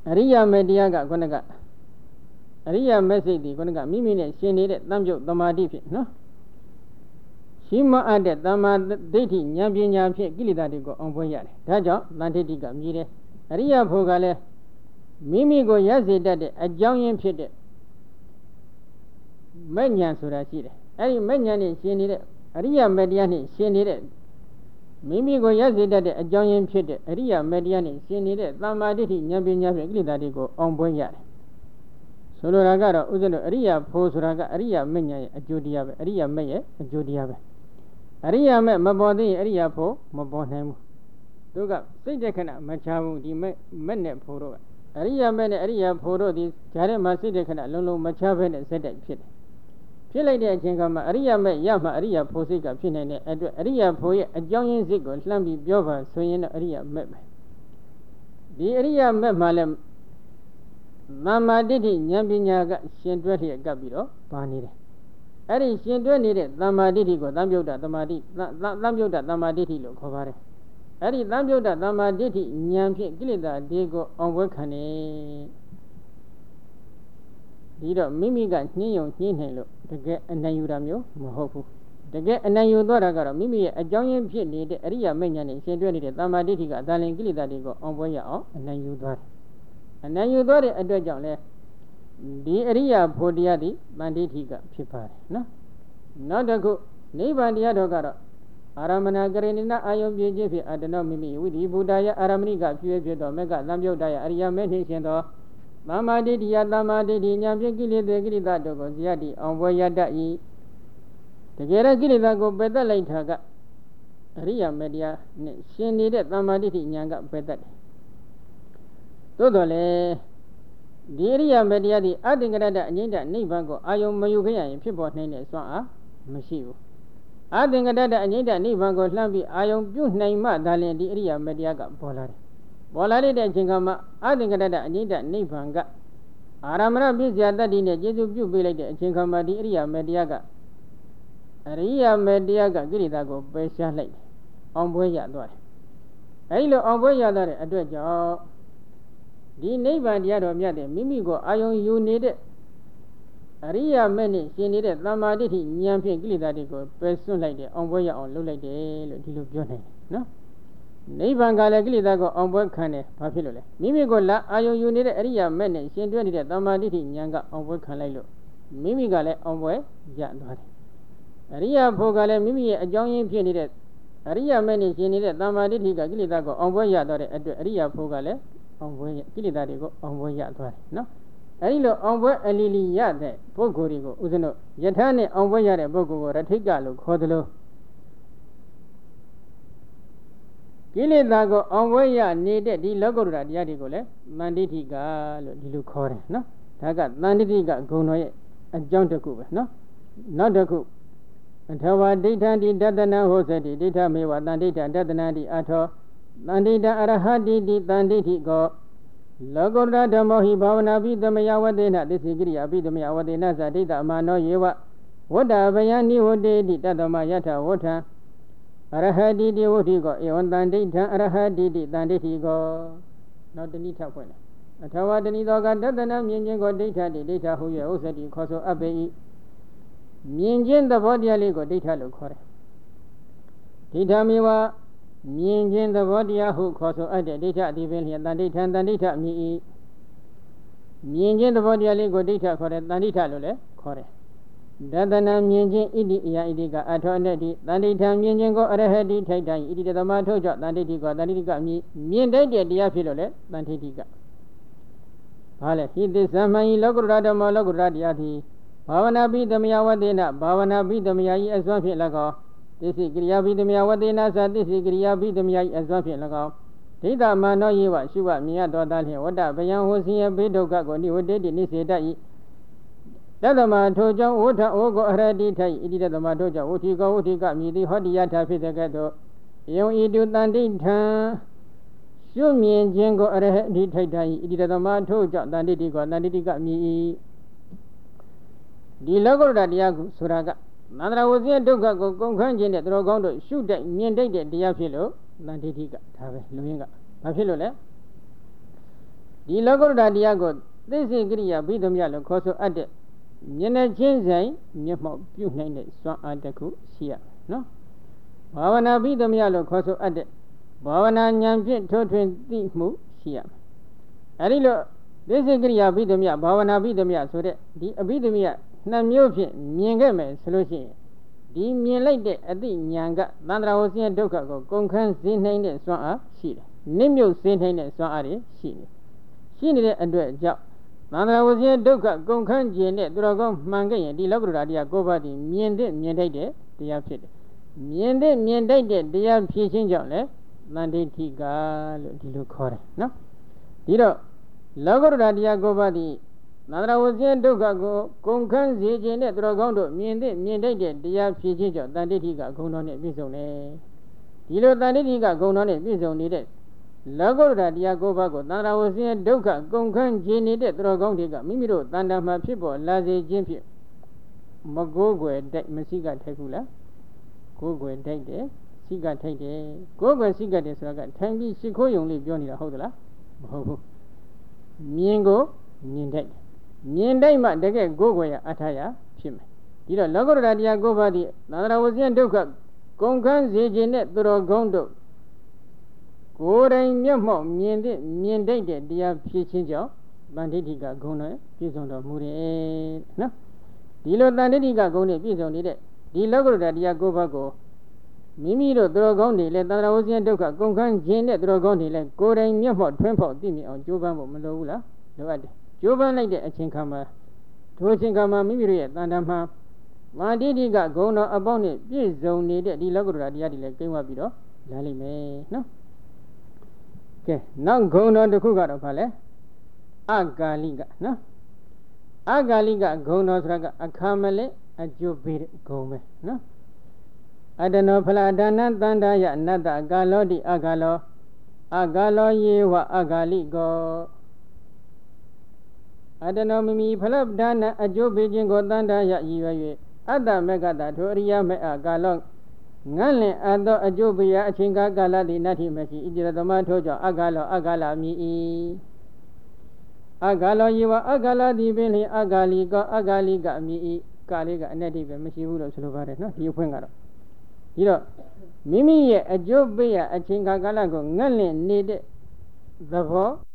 Ariya Mediaga Gonaga Ariya Messi Gonaga Mimi Shini Namjo Damadi no Shima added Dama Deti Nyampian Gilidadigo on Boyare Dajo Lantiga Mire Ariya Pogale Mimi go Yazi Dade a Joyan Pit Menyan Surasire Ari Menyan Shini Ariya Mediani Shini Mimi go Yazi Dade a Joyan Pit Ariya Mediani Shini Dama Deti Nyampian Gilidadigo on Boyare Soloragara Uzano Ariya Posuraga Ariya Menya a Judia Ariya Meye a Judia Ariya met Mabodi Ariya Po Mabonham Duga Sidekana Machavu di Mene Poro Ariya Mene Ariya Poro di Jarema Sidekana Lolo Machaven and said Pit Pila de Jingama Ariya met Yama Ariya Posika Pinane Ariya Poe a Joyan Zigo Slambi Biova Soyan Ariya met the Ariya met Malem Mama Didi Nyambinaga Shendwati Gabiro Panire Ari Shendwani Lamaditi go Lambuda Damadi Lambuda Lamaditi lo Kovare Ari Lambuda Lamaditi Nyampi Gilida Diego on Workane Dido Mimiga Niyo Ninhelo to get a Nayuramio Mohofu to get a Nayudora Mimi a Joyan Pit needed Aria Menyan Shendwani Lamaditi got Darling Gilida Diego on Boya and Nayudor and Nayudori at the Jonle The area Podiadi, Banditiga, Pipar, no? Not a good neighbor the Adogara. Aramana Grenina, Ayom Jefi, I don't know, Mimi, with Ibudaya, Aramniga, Puedo, Mega, Lamio Dia, Aria Medition, Mama did Yadama did Yamjili, the Gilida Dogo, Ziadi, on Voyada E. The Gera Gilida go better later, Aria Media, she needed Lamaditi Yanga better. Totally. The area media the adding that Nida Nibango, Ayom Mayuga, and people named Swa, Mashiu. Adding that Nida Nibango Lambi, Ayom Bunayma, Dalian, the area media got Bolari. Bolari de Jingama, adding that Nida Nibanga. Aramara Bizia Dadina, Jesu Jubilate, Jingama, the area mediaga. Area mediaga, Giridago, Besha Lake, on Boya Dore. Ailo on Boya Dore, a dredge. The neighbor the other Yade, Mimigo, Ion, you need it. Aria many, she needed Lamaditi, Yampi, Gilidadigo, person like the envoy on Lula de Dilubjone. No? Neighbor Gala Gilidago on work cane, Papilole. Mimigo la, Ion, you need Aria many, she needed Lamaditi, Yanga on work canelo. Mimigale on way, Yadwari. Aria Pogale, Mimi, a joint needed. Aria many, she needed Lamaditi, Gilidago on way Yadore at the Aria Pogale. On way Gilidadigo on way Yadwari, no? Ailo on way a lily yade, Pogorigo, Uzano, Yatane on way at Bogo, Ratigalo, Codolo Gilidago on way needed the logo Radiadigole, Manditiga, Dilucore, no? Tagat, Manditiga, Gono, a Jontaku, no? Not a cook. And how I did Dadana Hoseti, data me what Nandita, Dadana di Ato. Nandita Arahadi di Danditi go Lagoda Damohi Bavana Vidamayawatena, this is Gria Vidamayawatena, Zadita Mano Yewa, what a Bayani would did Tadamayata water Arahadi di Wotigo, Eon Dandita Arahadi di Danditi go, not the Nita point. Atawa the Nidoga Dadana Mingo data, the data who you also did Coso Abbey Minjin the body aligo data look correct. Dita Miwa. Minjin the body who cause at the data division and data me. Minjin the body aligo data correct, Danita Lule, correct. Dadana Minjin Idi Idiga at Honedi, Dandita Minjin go ahead, take down, Idi the Mato Jot, Danditigo, Dandiga me, Min Dadia Diafilole, Dantiga. Pale, he this Samai Logurada Mologuradiati, Bavana be the Miawadena, Bavana be the Miai as one filago. This is Griabi the Miawadena, this is Griabi the Miai as one filago. Tita Mano Yiwa, she was Mia Dodal, what that Bayan was here, Bedoga, when you did in this day. Dadama Toja, what Ogo already take, it did the Matoja, Utigo, Utica, me the Hodiata Fitagato. You eat Dandita. Show me and Jango already take, it did the Matoja, Danditigo, me. The logo that Yagu Suraga. Nandra was here to go conjun at Rogondo, shoot that mean dated Diafilo, Nantitiga, Luinga, Afilole. ဒီလောကုတ္တရာတရားကိုသိစေကိရိယာဘိဓမယလို့ခေါ်ဆိုအပ်တဲ့မျက်နှာချင်းဆိုင်မျက်မှောက်ပြုနိုင်တဲ့စွမ်းအားတစ်ခုရှိရနော်ဘာဝနာဘိဓမယလို့ခေါ်ဆိုအပ်တဲ့ဘာဝနာဉာဏ်ဖြင့်ထိုးထွင်းသိမှုရှိရအဲဒီလိုသိစေကိရိယာဘိဓမယဘာဝနာဘိဓမယဆိုတဲ့ဒီအဘိဓမယနှစ်မျိုးဖြင့်မြင်ခဲ့မယ်ဆိုလို့ရှိရင်ဒီမြင်လိုက်တဲ့အသိဉာဏ်ကသန္တရာဝဆင်းရဲဒုက္ခကိုကုန်ခန်းစေနိုင်တဲ့စွမ်းအားရှိတယ်နစ်မြုပ်စေနိုင်တဲ့စွမ်းအားတွေရှိနေတဲ့အတွက်ကြောင့်သန္တရာဝဆင်းရဲဒုက္ခကုန်ခန်းခြင်းနဲ့သူတော်ကောင်းမှန်ခဲ့ရင်ဒီလောကုတ္တရာတရား၉ပါးဒီမြင်တဲ့မြင်ထိုက်တဲ့တရားဖြစ်တယ်မြင်တဲ့မြင်ထိုက်တဲ့တရားဖြစ်ခြင်းကြောင့်လေသန္တိဋ္ဌိကလို့ဒီလိုခေါ်တယ်နော်ဒီတော့လောကုတ္တရာတရား၉ပါးဒီသန္တရာဝဆင်းရဲဒုက္ခကိုကုန်ခန်းစေခြင်းနဲ့သူတော်ကောင်းတို့မြင်တဲ့မြင်ထိုက်တဲ့တရားဖြစ်ခြင်းကြောင့်သန္တိဋ္ဌိကဂုဏ်တော်နဲ့ပြည့်စုံတယ်ဒီလိုသန္တိဋ္ဌိကဂုဏ်တော်နဲ့ပြည့်စုံနေတဲ့လောကုတ္တရာတရား၉ပါးကိုသန္တရာဝဆင်းရဲဒုက္ခကုန်ခန်းခြင်းနေတဲ့သူတော်ကောင်းတွေကမိမိတို့တဏ္ဍာမှာဖြစ်ပေါ်လာစေခြင်းဖြင့်မကိုးကွယ်တိုက်မရှိကထိုက်ဘူးလားကိုးကွယ်တိုက်တယ်စိကထိုက်တယ်ကိုးကွယ်စိကတယ်ဆိုတာကထိုင်ပြီးရှိခိုးယုံလေးပြောနေတာဟုတ်သလားမဟုတ်ဘူးမြင်ကိုမြင်တိုက်တယ်မြင်တိုက်မှတကယ်ကိုးကွယ်ရအထာရဖြစ်မယ်ဒီတော့လောကုတ္တရာတရား၉ပါးဒီသန္တရာဝဆင်းရဲဒုက္ခကုန်ခန်းစေခြင်းနဲ့သူတော်ကောင်းတို့ကိုယ်တိုင်မျက်မှောက်မြင်တဲ့မြင်တိုက်တဲ့တရားဖြစ်ခြင်းကြောင့်တန်ဋိဋ္ဌိကဂုဏ်နဲ့ပြည့်စုံတော်မူတယ်နော်ဒီလိုတန်ဋိဋ္ဌိကဂုဏ်နဲ့ပြည့်စုံနေတဲ့ဒီလောကုတ္တရာတရား၉ပါးကိုမိမိတို့သူတော်ကောင်းတွေလည်းသန္တရာဝဆင်းရဲဒုက္ခကုန်ခန်းခြင်းနဲ့သူတော်ကောင်းတွေလည်းကိုယ်တိုင်မျက်မှောက်ထွန်းဖောက်သိမြင်အောင်ကြိုးပမ်းဖို့မလိုဘူးလားလိုအပ်တယ်ကြိုးပမ်းလိုက်တဲ့အချိန်ခါမှာထိုအချိန်ခါမှာမိမိတို့ရဲ့တန်တမှာတန်ဋိဋ္ဌိကဂုဏ်တော်အပေါင်းနဲ့ပြည့်စုံနေတဲ့ဒီလောကုတ္တရာတရားတွေလည်းကျင့်ဝတ်ပြီးတော့လာလိမ့်မယ်နော်ကဲနောက်ဂုဏ်တော်တစ်ခုကတော့ဘာလဲအကာလိကနော်အကာလိကဂုဏ်တော်ဆိုတာကအခါမလဲအကျိုးပေးတဲ့ဂုဏ်ပဲနော်အတနောဖလာဒါနသန္တာယနတ္တကာလောတိအကာလောယေဝအကာလိကောအတနောမိမိဖလဒါနအကျိုးပေးခြင်းကိုသန္တာယရည်ရွယ်၍အတ္တမေကတထိုအရိယမေအကာလောငန့်လင်အပ်သောအကျိုးပေးရာအချိန်ကာလသည်နတ္ထိမရှိဣတိရသမထိုကြောင့်အကာလောမြည်၏အကာလောယေဝအကာလောသည်ပင်လျှင်အကာလိကောအကာလိကအမြည်၏ကာလိကအနတ္တိပဲမရှိဘူးလို့ဆိုလိုပါတယ်နော်ဒီအဖွင့်ကတော့ဒီတော့မိမိရဲ့အကျိုးပေးရာအချိန်ကာလကိုငန့်လင်နေတဲ့သဘော